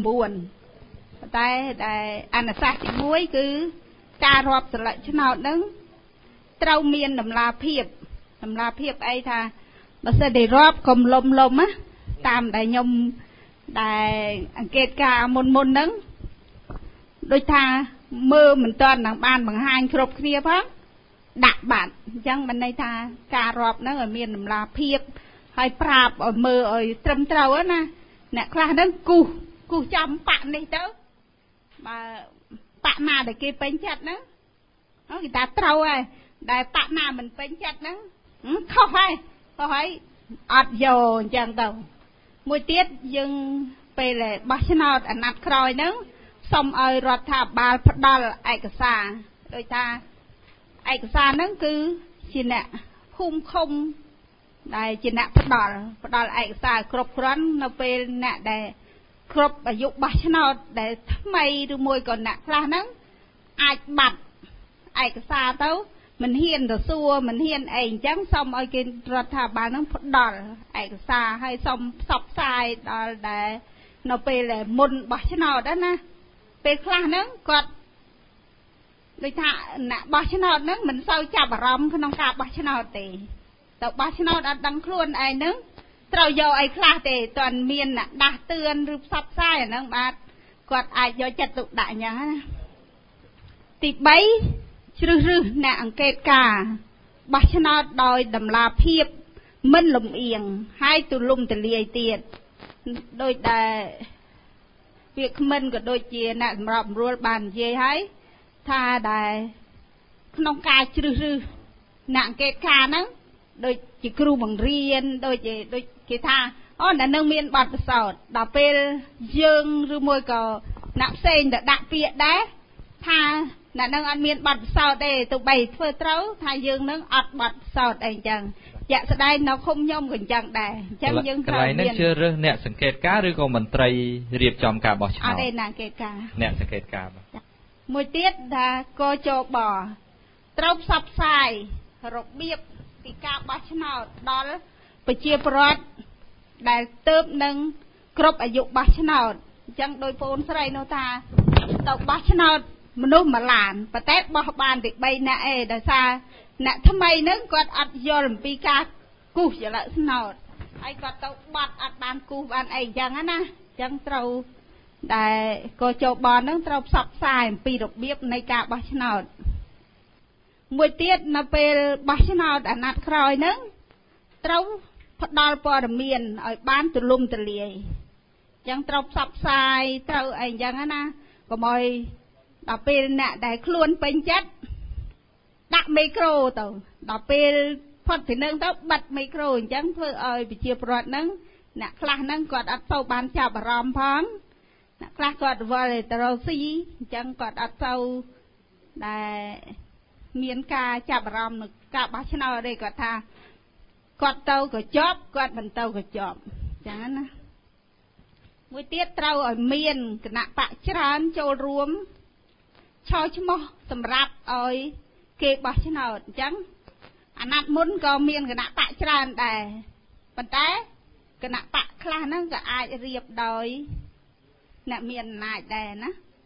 9តែដែលអនុសាសន៍ទី1គឺការរាប់ស្លឹកឆ្នោតនឹងត្រូវមានតម្លាភាពអីថាបើសិនតែរាប់កុំលំណាតាមដែលខ្ញុំដែលអង្កេតការមុនហ្នឹងដូចថាមើលមិនទាន់នឹងបានបង្ហាញគ្រប់គ្នាផងដាក់បាត់អញ្ចឹងមិនន័យថាការរាប់ហ្នឹងឲ្យមានតម្លាភាពហើយប្រាប់ឲ្យមើលឲ្យត្រឹមត្រូវណាអ្នកខ្លះហ្នឹងគូសចំប៉ាក់នេះទៅបើប៉ាក់ណាដែលគេពេញចិត្តហ្នឹងគេថាត្រូវហើយដែលប៉ាក់ណាមិនពេញចិត្តហ្នឹងខុសហើយអត់យកអញ្ចឹងទៅមួយទៀតយើងពេលបោះឆ្នោតអាណត្តិក្រោយហ្នឹងសូមឲ្យរដ្ឋាភិបាលផ្ដល់ឯកសារដូចថាឯកសារហ្នឹងគឺជាអ្នកភូមិឃុំដែលជាអ្នកផ្ដល់ឯកសារគ្រប់គ្រាន់នៅពេលអ្នកដែលគ្រប់អាយុបោះឆ្នោតដែលថ្មីឬមួយក៏អ្នកខ្លះហ្នឹងអាចបាត់ឯកសារទៅមិនហ៊ានទៅសួរមិនហ៊ានអីអញ្ចឹងសូមឲ្យគេរដ្ឋាភិបាលហ្នឹងផ្ដល់ឯកសារឲ្យសូមផ្សព្វផ្សាយដល់ដែលនៅពេលមុនបោះឆ្នោតណាពេលខ្លះហ្នឹងគាត់ដូចថាអ្នកបោះឆ្នោតហ្នឹងមិនសូវចាប់អារម្មណ៍ក្នុងការបោះឆ្នោតទេទៅបោះឆ្នោតអត់ដឹងខ្លួនឯងហ្នឹងត្រូវយកអីខ្លះទេតើមានអ្នកដាស់តឿនឬផ្សព្វផ្សាយអាហ្នឹងបាទគាត់អាចយកចិត្តទុកដាក់អញ្ចឹងណាទី3ជ្រើសរើសអ្នកអង្កេតការបោះឆ្នោតដោយតម្លាភាពមិនលំអៀងហើយទូលំទូលាយទៀតដោយដែលវាគ្មិនក៏ដូចជាអ្នកសម្របសម្រួលបាននិយាយហើយថាដែលក្នុងការជ្រើសរើសអ្នកអង្កេតការហ្នឹងដូចជាគ្រូបង្រៀនដូចគេថាអូអ្នកនឹងមានបទពិសោធន៍ដល់ពេលយើងឬមួយក៏អ្នកផ្សេងទៅដាក់ពាក្យដែរថាអ្នកនឹងអត់មានបទពិសោធន៍ទេទោះបីធ្វើត្រូវថាយើងនឹងអត់បទពិសោធន៍អីចឹងជាក់ស្ដែងនៅឃុំខ្ញុំក៏អញ្ចឹងដែរអញ្ចឹងយើងត្រូវមានកន្លែងនេះជឿរើសអ្នកសង្កេតការឬក៏មន្ត្រីរៀបចំការបោះឆ្នោតអត់ទេអ្នកសង្កេតការមួយទៀតថាកចបត្រូវផ្សព្វផ្សាយរបៀបពីការបោះឆ្នោតដល់ប្រជាពលរដ្ឋដែលទៅនឹងគ្រប់អាយុបោះឆ្នោតអញ្ចឹងដោយបងស្រីនោះថាទៅបោះឆ្នោតមនុស្សមួយឡានប៉ុន្តែបោះបានតែ3នាក់ឯងដោយសារអ្នកថ្មីហ្នឹងគាត់អត់យល់អំពីការគូសច្រឡឹកឆ្នោតហើយគាត់ទៅបាត់អត់បានគូសបានអីអញ្ចឹងណាអញ្ចឹងត្រូវដែលកោជបហ្នឹងត្រូវផ្សព្វផ្សាយអំពីរបៀបនៃការបោះឆ្នោតមួយទៀតនៅពេលបោះឆ្នោតអាណត្តិក្រោយហ្នឹងត្រូវផ្ដល់ព័ត៌មានឲ្យបានទូលំទូលាយអញ្ចឹងត្រូវផ្សព្វផ្សាយត្រូវអីអញ្ចឹងណាកុំឲ្យដល់ពេលអ្នកដែលខ្លួនពេញចិត្តដាក់មីក្រូទៅដល់ពេលផុតពីនឹងទៅបិទមីក្រូអញ្ចឹងធ្វើឲ្យប្រជាពលរដ្ឋហ្នឹងអ្នកខ្លះហ្នឹងគាត់អត់ទៅបានចាប់អារម្មណ៍ផងអ្នកខ្លះគាត់វល់ទៅរកស៊ីអញ្ចឹងគាត់អត់ទៅដែលមានការចាប់អារម្មណ៍នឹងការបោះឆ្នោតទេគាត់ថាគាត់ទៅក៏ជាប់គាត់មិនទៅក៏ជាប់អញ្ចឹងណាមួយទៀតត្រូវឲ្យមានគណៈបកច្រើនចូលរួមឆោឈ្មោះសម្រាប់ឲ្យគេបោះឆ្នោតអញ្ចឹងអាណត្តិមុនក៏មានគណៈបកច្រើនដែរប៉ុន្តែគណៈបកខ្លះហ្នឹងក៏អាចរៀបដោយអ្នកមានអំណាចដែរណា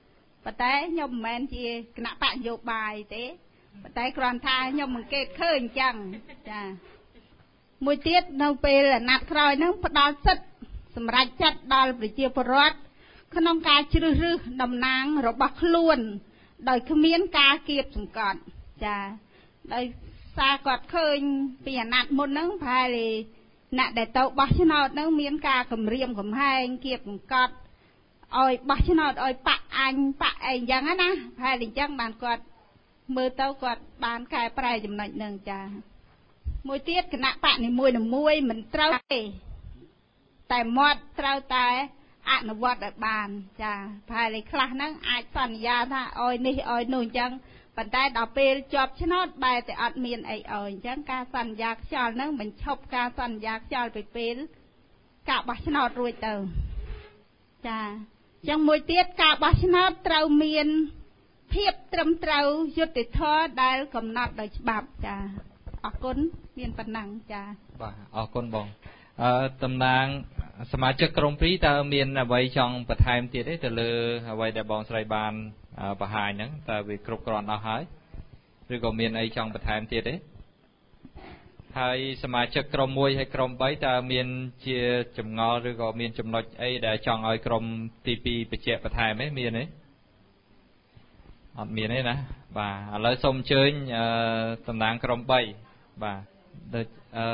ប៉ុន្តែខ្ញុំមិនមែនជាគណៈបកនយោបាយទេប៉ុន្តែគ្រាន់ថាខ្ញុំសង្កេតឃើញអញ្ចឹងចាមួយទៀតនៅពេលអាណត្តិក្រោយហ្នឹងផ្ដល់សិទ្ធិសម្រាប់ចាត់ដល់ប្រជាពលរដ្ឋក្នុងការជ្រើសរើសតំណាងរបស់ខ្លួនដោយគ្មានការគៀបសង្កត់ចាដោយសារគាត់ឃើញពីអាណត្តិមុនហ្នឹងប្រហែលអ្នកដែលទៅបោះឆ្នោតហ្នឹងមានការគម្រាមកំហែងគៀបសង្កត់ឲ្យបោះឆ្នោតឲ្យប៉អញប៉អីអញ្ចឹងណាប្រហែលអញ្ចឹងបានគាត់មើលទៅគាត់បានកែប្រែចំណុចហ្នឹងចាមួយទៀតគណៈបកនីមួយមិនត្រូវទេតែមាត់ត្រូវតែអនុវត្តឲ្យបានចាប្រហែលខ្លះហ្នឹងអាចសន្យាថាអោយនេះអោយនោះអញ្ចឹងប៉ុន្តែដល់ពេលជាប់ឆ្នោតបែរតែអត់មានអីអោយអញ្ចឹងការសន្យាខ្យល់ហ្នឹងមិនឈប់ការសន្យាខ្យល់ពីពេលការបោះឆ្នោតរួចទៅចាអញ្ចឹងមួយទៀតការបោះឆ្នោតត្រូវមានភាពត្រឹមត្រូវយុត្តិធម៌ដែលកំណត់ដោយច្បាប់ចាអរគុណមានប៉ុណ្ណឹងចាបាទអរគុណបងតំណាងសមាជិកក្រុម2តើមានអ្វីចង់បន្ថែមទៀតទេទៅលើអ្វីដែលបងស្រីបានបង្ហាញហ្នឹងតើវាគ្រប់គ្រាន់អស់ហើយឬក៏មានអីចង់បន្ថែមទៀតទេហើយសមាជិកក្រុម1ហើយក្រុម3តើមានជាចម្ងល់ឬក៏មានចំណុចអីដែលចង់ឲ្យក្រុមទី2បញ្ជាក់បន្ថែមទេមានទេអត់មានទេណាបាទឥឡូវសូមអញ្ជើញតំណាងក្រុម3បាទដូច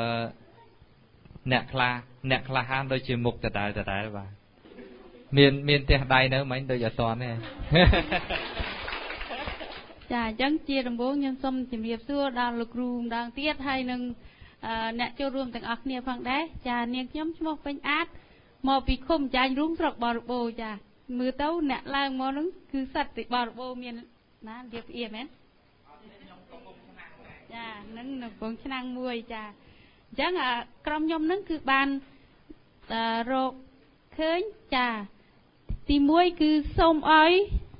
អ្នកខ្លះហានដូចជាមុខដដែលបាទមានផ្ទះដៃនៅមិញដូចអត់ទាន់ទេចាអញ្ចឹងជាដំបូងខ្ញុំសូមជម្រាបសួរដល់លោកគ្រូម្ដងទៀតហើយនឹងអ្នកចូលរួមទាំងអស់គ្នាផងដែរចានាងខ្ញុំឈ្មោះពេញអាតមកពីឃុំចាញ់រូងស្រុកបរិបូរចាមើលទៅអ្នកឡើងមកហ្នឹងគឺសិតទីបរិបូរមានណារៀបអៀមែនចានឹងនៅកំពង់ឆ្នាំងមួយចាអញ្ចឹងក្រុមខ្ញុំហ្នឹងគឺបានរកឃើញចាទី1គឺសូមឲ្យ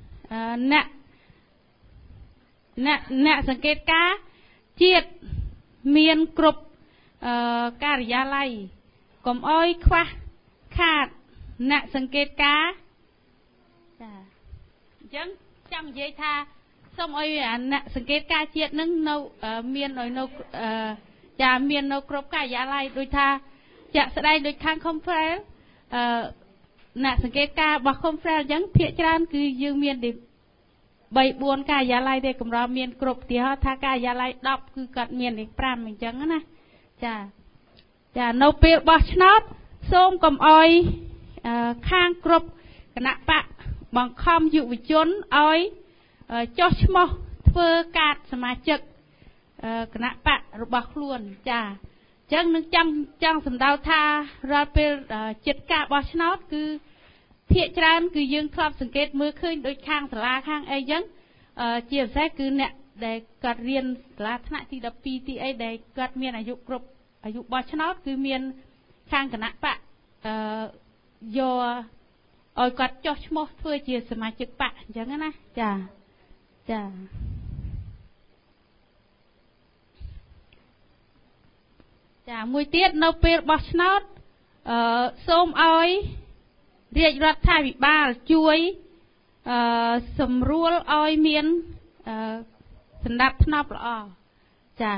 អ្នកសង្កេតការជាតិមានគ្រប់ការិយាល័យកុំឲ្យខ្វះខាតអ្នកសង្កេតការចាអញ្ចឹងចង់និយាយថាសូមឲ្យអ្នកសង្កេតការជាតិនឹងនៅមានឲ្យនៅចាមាននៅគ្រប់ការិយាល័យដូចថាជាក់ស្ដែងដូចខាង Confrel អ្នកសង្កេតការរបស់ Confrel អញ្ចឹងភាគច្រើនគឺយើងមាន3-4ការិយាល័យទេកម្រិតមានគ្រប់ទីហោថាការិយាល័យ10គឺគាត់មានលេខ5អញ្ចឹងណាចានៅពេលបោះឆ្នោតសូមកុំអោយខាងគ្រប់គណៈបកបង្ខំយុវជនឲ្យចុះឈ្មោះធ្វើកាតសមាជិកគណៈបករបស់ខ្លួនចាអញ្ចឹងនឹងចង់សម្ដៅថារាល់ពេលចិត្តការបោះឆ្នោតគឺភាគច្រើនគឺយើងធ្លាប់សង្កេតមើលឃើញដូចខាងសាលាខាងអីចឹងជាពិសេសគឺអ្នកដែលគាត់រៀនសាលាថ្នាក់ទី12ទីអីដែលគាត់មានអាយុគ្រប់អាយុបោះឆ្នោតគឺមានខាងគណៈបកយកឲ្យគាត់ចុះឈ្មោះធ្វើជាសមាជិកបកអញ្ចឹងណាចាមួយទៀតនៅពេលបោះឆ្នោតសូមឲ្យរាជរដ្ឋាភិបាលជួយសម្រួលឲ្យមានសណ្ដាប់ធ្នាប់ល្អចា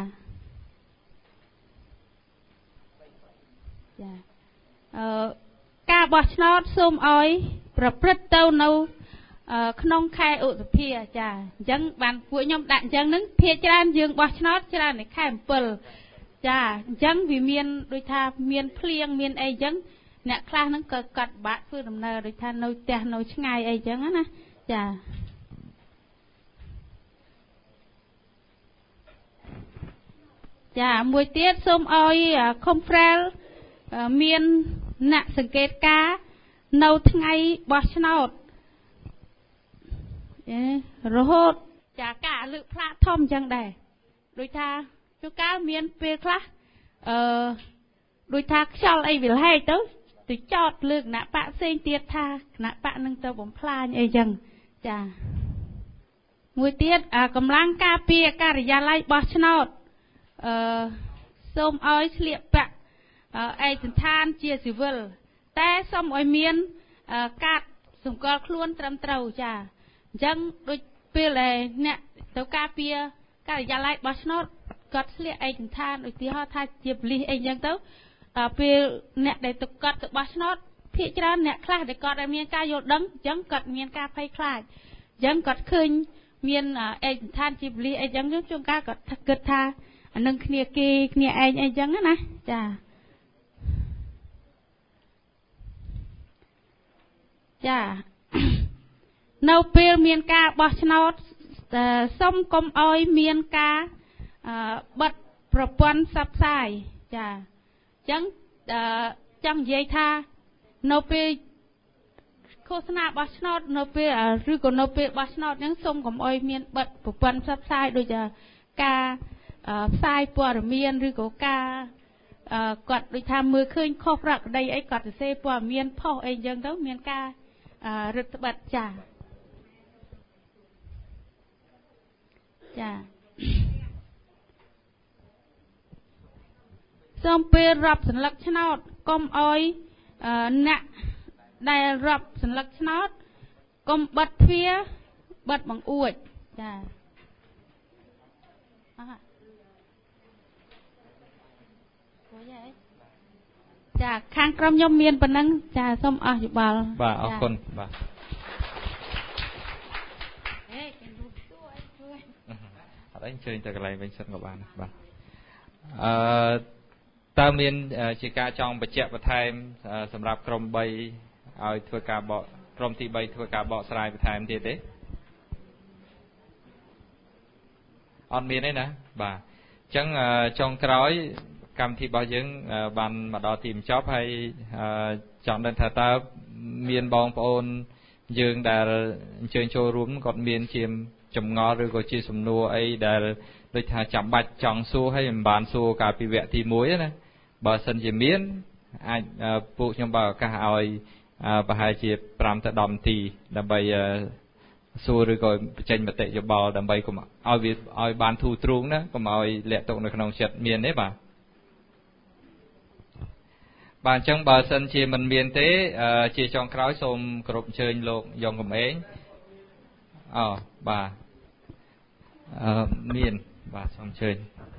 ការបោះឆ្នោតសូមឲ្យប្រព្រឹត្តទៅនៅក្នុងខែឧសភាចាអញ្ចឹងបានពួកខ្ញុំដាក់អញ្ចឹងនឹងភាគច្រើនយើងបោះឆ្នោតច្រើននៅខែ7ចាអញ្ចឹងវាមានដូចថាមានភ្លៀងមានអីអញ្ចឹងអ្នកខ្លះហ្នឹងក៏កាត់បាក់ធ្វើដំណើរដូចថានៅផ្ទះនៅឆ្ងាយអីចឹងណាចាមួយទៀតសូមឲ្យ Confrel មានអ្នកសង្កេតការនៅថ្ងៃបោះឆ្នោតរហូតចាការលើកផ្លាកធំចឹងដែរដូចថាជួនកាលមានពេលខ្លះដូចថាខ្យល់អីវាលហែកទៅចោតលើគណៈបកផ្សេងទៀតថាគណៈបកនឹងទៅបំផ្លាញអីចឹងចាមួយទៀតកម្លាំងការពារការិយាល័យបោះឆ្នោតសូមឲ្យស្លៀកពាក់ឯកសណ្ឋានជាស៊ីវិលតែសូមឲ្យមានកាតសម្គាល់ខ្លួនត្រឹមត្រូវចា chẳng đôi bia là nè tàu cá bia cá là lại bó snot cọt sliệt anh than đôi tí họ thay chìa ly anh chẳng tấu bia nè để tàu cọt tàu bó snot phía trên nè khai để cọt miền cá vô đắng chẳng cọt miền cá phay khai chẳng cọt khơi miền anh than chìa ly anh chẳng giúp chung cá cọt cật tha nâng kia kia kia anh chẳng á nè chà chà nấu bia miền cá bó snot xong công oi miền cá bật propon sắp sai chà chẳng chẳng dây tha nấu bia khô sna bó snot nấu bia rư còn nấu bia bó snot những xong công oi miền bật propon sắp sai đôi giờ cá sai bò miền rư có cá quạt đôi tham mưa khơi khô rạc đây ấy quạt xe bò miền phò ấy dân đó miền cá rực bật chà chà xong bê rập sẵn lắc snot công oi nạ đại rập sẵn lắc snot công bật phía bật bằng uột chà chà khang trong nhóm miền bên năng chà xong bà con bà anh chơi từ cái này bên sân của bạn bà ta miền chỉ ca trong bạch chẹt và thêm sầm rạp krom bay ở thưa cả bọ krom thì bay thưa cả bọ sài và thêm thì thế on miền đấy nè bà chẳng trong cái cam thì bao nhiêu bàn mà đo tìm job hay chọn đơn thà ta miền bong ôn dương đã chơi show room còn miền chìm chồng ngó rồi có chia sầm nua ấy đã đôi thà chạm bạch chọn xu hay bàn xu cả bị vẽ thì muối nè bà sân chỉ miến ai phụ trong bà cả ai bà hai chia pram ta đom thì đầm bay xu rồi có tranh mặt tệ cho bà đầm bay cũng ai việc ai bàn thu truông đó cũng ai lệ tụng được nông chật miền đấy bà chẳng bà sân chia mình miền thế chia trong khói xôm cột chơi lộn dòng của mấy bà miền bà xong chơi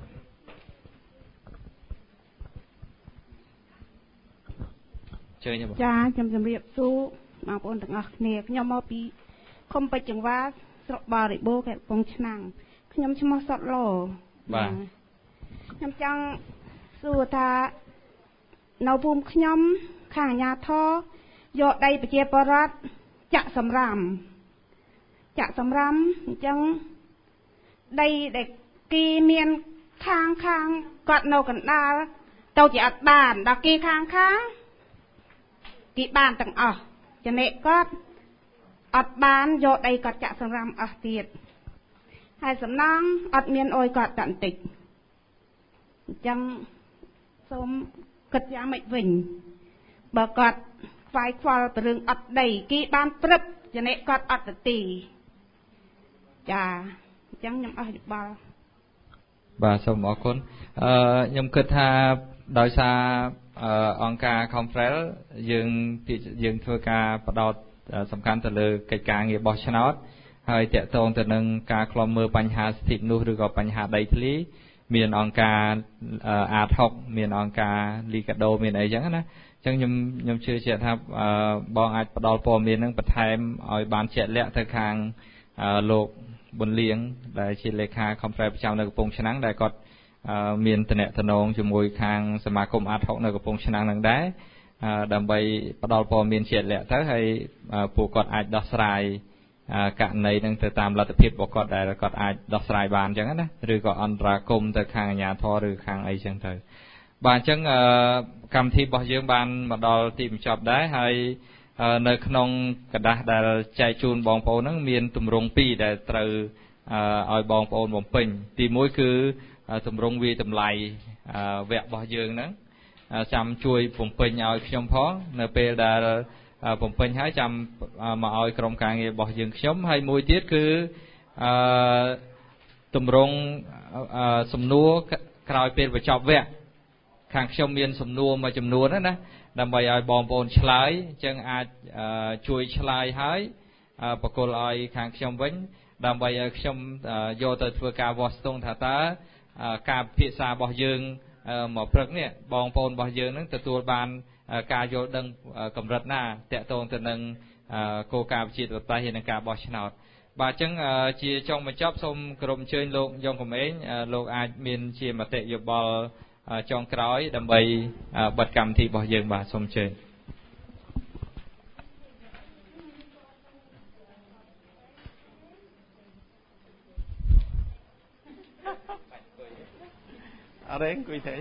như cha chăm riệp su mà bọn từng ngọc nè nhau mau bị không phải chừng vá bà để bố cái bông chăng nhắm chăm sọt lò nhắm chăng su ta nấu bùm nhắm khang nhà thọ dọ đây bị che parat chạ sầm rằm chăng đây để kỳ miền khang cọt nấu cẩn đa tàu chỉ ắt bàn đào kỳ khang kỳ bàn tầng cho nên cọt ắt bàn dọ đây cọt chạ sầm rằm tiệt hai sầm nang ắt miền ôi cọt tận tịch chăng xôm cất giá mệnh vinh bờ cọt phải khoa rừng ắt đầy kỳ bàn trấp cho nên cọt ắt tì chà chẳng nhầm bà xong mọi con nhầm kết ha đòi xa ông ca không phải dừng thưa ca bắt đầu sầm khăn từ lời cái ca nghiệp bỏ channel hơi tệ tôn từ nâng ca khom mưa bánh hà thịt nuôi được gọi bánh hà đầy lý miền ông ca ạt học miền ông ca ly cà đô miền ấy chẳng á chẳng nhầm chưa chuyện ha bọn ai bắt đầu po miền nâng bật thêm ở bàn chuyện lẹ thời hàng lụcบนเลี้ยงได้ชิเลขาคอมเพลย์ประจำในกระโปรงชนังได้ก็มีนตะเนตะนองจมูกคางสมาคมอาทอกในกระโปรงชนังนั่งได้ดำไปประดอลพอมีนเฉียดแหละถ้าให้ผู้กอดอาจดอกสายกะในนั่งแต่ตามรัฐพิษบอกกอดได้กอดอาจดอกสายบานจังนั้นนะหรือก็อันตรากรมแต่คางยาทอหรือคางไอจังเถอะบานจังคำที่บอกเยอะบานมาดอลทีมจอบได้ให้ในขนมกระดาษได้ใจจูนบองโปนั่งมีนตุ่มรงปีได้ตรึเอาบองโปนบ่มปิ่งตีมุ้ยคือตุ่มรงวีตุ่มไหลแวะบ่อยืงนั้นจำช่วยบ่มปิ่งเอาขยมพ้องในเปรได้บ่มปิ่งให้จำมาเอากรมการเงินบ่อยืงขยมให้มุ้ยtiếtคือตุ่มรงสมนัวกลายเป็นประจอบแวะข้างขยมมีนสมนัวมาจำนวนนั่นนะดำไปเอาบอมโปนชลายจังอาจช่วยชลายให้បកគលឲ្យខាងខ្ញុំវិញដើម្បីឲ្យខ្ញុំយកទៅធ្វើការវាស់ស្ទង់ថាតើការពិភាក្សារបស់យើងមកព្រឹកនេះបងប្អូនរបស់យើងនឹងទទួលបានការយល់ដឹងកម្រិតណាតាក់ទងទៅនឹងគោលការណ៍ប្រជាធិបតេយ្យនិងការបោះឆ្នោតបាទអញ្ចឹងជាចុងបញ្ចប់សូមគោរពអញ្ជើញលោកយ៉ងកំឯងលោកអាចមានជាមតិយោបល់ចុងក្រោយដើម្បីបិទកម្មវិធីរបស់យើងបាទសូមអញ្ជើញអរេអង្គុយទេ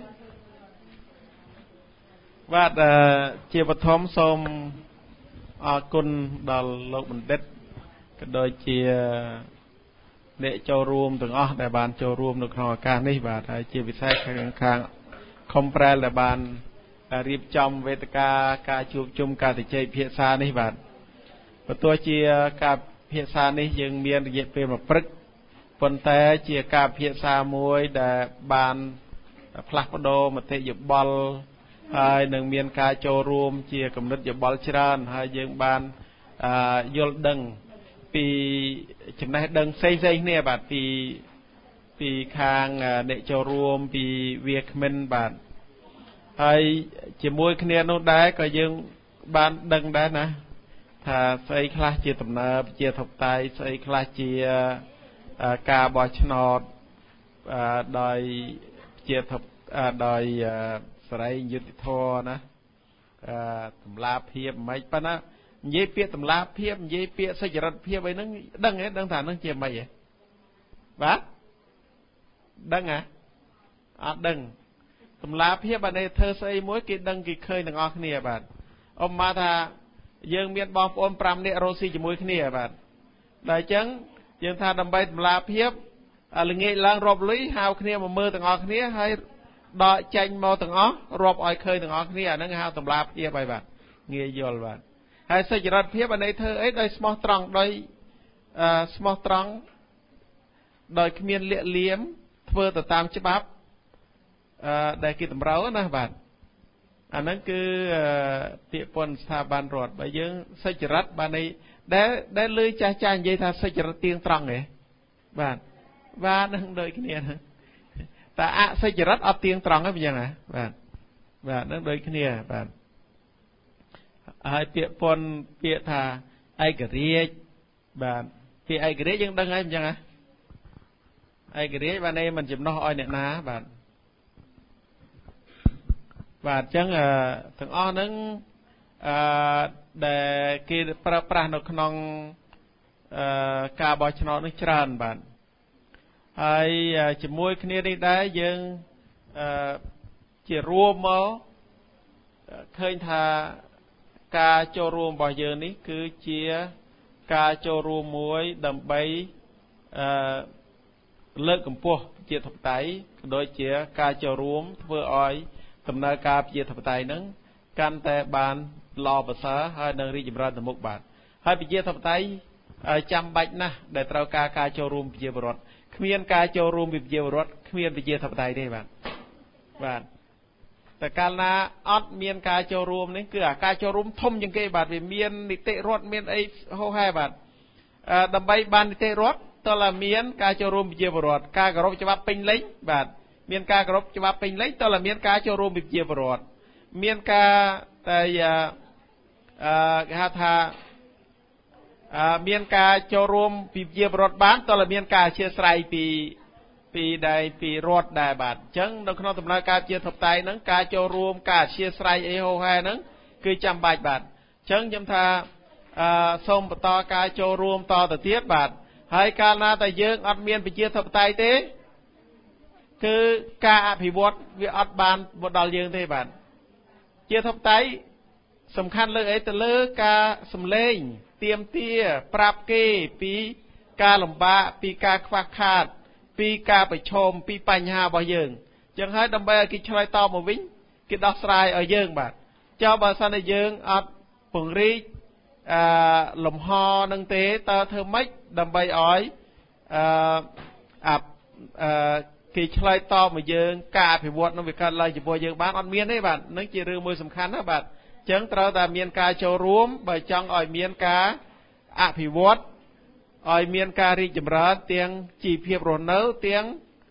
បាទជាបឋមសូមអរគុណដល់លោកបណ្ឌិតក៏ដូចជាអ្នកចូលរួមទាំងអស់ដែលបានចូលរួមនៅក្នុងឱកាសនេះបាទហើយជាពិសេសខាងខុំប្រែលដែលបានរៀបចំវេទិកាការជួបជុំការជជែកភាសានេះបាទបើទោះជាការភាសានេះយើងមានរយៈពេល1ព្រឹកប៉ុន្តែជាការភាសាមួយដែលបានផ្លាស់ប្ដូរមតិយោបល់ហើយនឹងមានការចូលរួមជាគំនិតយោបល់ច្រើនហើយយើងបានយល់ដឹងពីចំណេះដឹងផ្សេងៗគ្នាបាទពីខាងអ្នកចូលរួមពីវាគ្មិនបាទហើយជាមួយគ្នានោះដែរក៏យើងបានដឹងដែរណាថាស្អីខ្លះជាដំណើរជាធិបតេយ្យស្អីខ្លះជាការបោះឆ្នោតដោយជាដោយសេរីយុត្តិធម៌ណាតម្លាភាពមិនប៉ុណ្ណានិយាយពាក្យតម្លាភាពនិយាយពាក្យសុចរិតភាពអីហ្នឹងដឹងទេដឹងថាហ្នឹងជាម៉េចហ៎បាទដឹងហ៎អត់ដឹងតម្លាភាពអានេះធ្វើស្អីមួយគេដឹងគេឃើញទាំងអស់គ្នាបាទឧបមាថាយើងមានបងប្អូន5នាក់រស់ស៊ីជាមួយគ្នាបាទតែអញ្ចឹងយើងថាដើម្បីតម្លាភាពល្ងាចឡើងរាប់លុយហៅគ្នាមកមើលទាំងអស់គ្នាហើយដកចេញមកទាំងអស់រាប់ឲ្យឃើញទាំងអស់គ្នាអាហ្នឹងហៅតម្លាភាពហើយបាទងាយយល់បាទហើយសុចរិតភាពអានេះធ្វើអីដោយស្មោះត្រង់ដោយស្មោះត្រង់ដោយគ្មានលាក់លៀមធ្វើទៅតាមច្បាប់ដែលគេតម្រូវណាបាទអាហ្នឹងគឺពាក្យពន្ធស្ថាប័នរដ្ឋបើយើងសុចរិតបាទនេះដែលលើចាស់និយាយថាសុចរិតទៀងត្រង់ហ៎បាទនឹងដូចគ្នាហ្នឹងតែអសុចរិតអត់ទៀងត្រង់ទេអញ្ចឹងហ៎បាទនឹងដូចគ្នាបាទហើយពាក្យពន្ធពាក្យថាឯករាជ្យបាទពាក្យឯករាជ្យយើងដឹងហើយអញ្ចឹងហ៎ឯករាជ្យបាទនេះមិនចំណោះឲ្យអ្នកណាបាទអញ្ចឹងទាំងអស់ហ្នឹងដែលគេប្រើប្រាស់នៅក្នុងការបោះឆ្នោតនេះច្រើនបាទហើយជាមួយគ្នានេះដែរយើងជារួមមកឃើញថាការចូលរួមរបស់យើងនេះគឺជាការចូលរួមមួយដើម្បីលើកកម្ពស់ប្រជាធិបតេយ្យក៏ដូចជាការចូលរួមធ្វើឲ្យដំណើរការប្រជាធិបតេយ្យហ្នឹងកាន់តែបានល្អប្រសើរហើយនឹងរីកចម្រើនទៅមុខបាទហើយប្រជាធិបតេយ្យចាំបាច់ណាស់ដែលត្រូវការចូលរួមប្រជាពលរដ្ឋគ្មានការចូលរួមពីប្រជាពលរដ្ឋគ្មានប្រជាធិបតេយ្យទេបាទតែកាលណាអត់មានការចូលរួមនេះគឺអាការចូលរួមធំជាងគេបាទវាមាននីតិរដ្ឋមានអីហោហែបាទដើម្បីបាននីតិរដ្ឋតើមានការចូលរួមប្រជាពលរដ្ឋការគោរពច្បាប់ពេញលេញបាទមានការគោរពច្បាប់ពេញលេញតើមានការចូលរួមពីប្រជាពលរដ្ឋមានការតែគេហៅថាមានការចូលរួមពីប្រជាពលរដ្ឋបានតើមានការអធ្យាស្រ័យពីរដ្ឋដែរបាទអញ្ចឹងនៅក្នុងដំណើរការជាធិបតេយ្យហ្នឹងការចូលរួមការអធ្យាស្រ័យអីហោហែហ្នឹងគឺចាំបាច់បាទអញ្ចឹងខ្ញុំថាសូមបន្តការចូលរួមតទៅទៀតបាទហើយកាលណាតែយើងអត់មានប្រជាធិបតេយ្យទេគឺការអភិវឌ្ឍវាអត់បានមកដល់យើងទេបាទជាធិបតេយ្យសំខាន់លើអីទៅលើការសម្លេងទៀមទាប្រាប់គេពីការលំបាកពីការខ្វះខាតពីការប្រឈមពីបញ្ហារបស់យើងអញ្ចឹងហើយដើម្បីឲ្យគេឆ្លើយតបមកវិញគេដោះស្រាយឲ្យយើងបាទចុះបើសិនតែយើងអត់ពង្រីកលំហនឹងទេតើធ្វើម៉េចដើម្បីឲ្យគេឆ្លើយតបមកយើងការអភិវឌ្ឍនឹងវាកើតឡើងចំពោះយើងបានអត់មានទេបាទនឹងជារឿងមួយសំខាន់ណាបាទអញ្ចឹងត្រូវតែមានការចូលរួមបើចង់ឲ្យមានការអភិវឌ្ឍឲ្យមានការរីកចម្រើនទាំងជីវភាពរស់នៅទាំង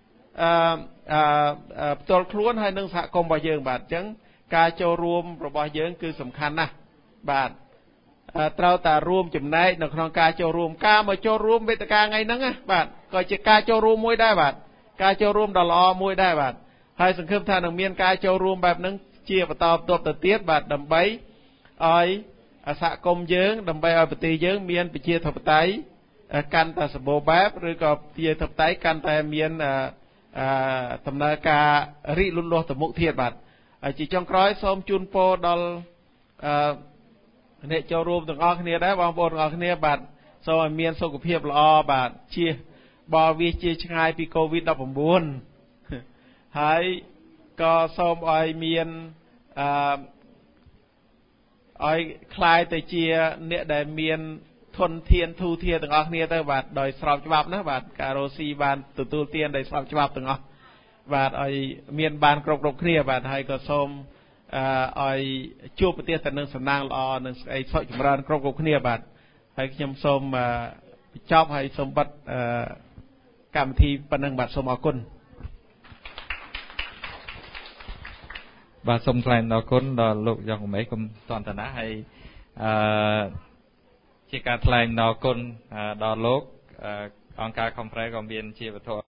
ផ្ទាល់ខ្លួនហើយនឹងសហគមន៍របស់យើងបាទអញ្ចឹងការចូលរួមរបស់យើងគឺសំខាន់ណាស់បាទត្រូវតែរួមចំណែកនៅក្នុងការចូលរួមការមកចូលរួមវេទិកាថ្ងៃហ្នឹងណាបាទក៏ជាការចូលរួមមួយដែរបាទការចូលរួមដ៏ល្អមួយដែរបាទហើយសង្ឃឹមថានឹងមានការចូលរួមបែបហ្នឹងជាបន្តបន្ទាប់ទៅទៀតបាទដើម្បីឲ្យសហគមន៍យើងដើម្បីឲ្យប្រទេសយើងមានប្រជាធិបតេយ្យកាន់តែសម្បូរបែបឬក៏ប្រជាធិបតេយ្យកាន់តែមានដំណើរការរីកលូតលាស់ទៅមុខទៀតបាទហើយជាចុងក្រោយសូមជូនពរដល់អ្នកចូលរួមទាំងអស់គ្នាដែរបងប្អូនទាំងអស់គ្នាបាទសូមឲ្យមានសុខភាពល្អបាទជាបើវាជាឆ្ងាយពី COVID-19 ហើយក៏សូមឲ្យមានឲ្យคล้ายទៅជាអ្នកដែលមានធនធានធូរធារទាំងអស់គ្នាទៅបាទដោយស្របច្បាប់ណាបាទការរស់ស៊ីបានទទួលទានដោយស្របច្បាប់ទាំងអស់បាទឲ្យមានបានគ្រប់គ្នាបាទហើយក៏សូមឲ្យជួបប្រទេសទៅនឹងសំណាងល្អនិងសេចក្តីសុខចម្រើនគ្រប់គ្នាបាទហើយខ្ញុំសូមបញ្ចប់ហើយសូមបិទកម្មវិធីប៉ុណ្ណឹងបាទសូមអរគុណបាទសូមថ្លែងអរគុណដល់លោកយ៉ងកុំអីគុំតន្តនាហើយជាការថ្លែងអរគុណដល់លោកអង្គការ Conference ក៏មានជាវត្ថុ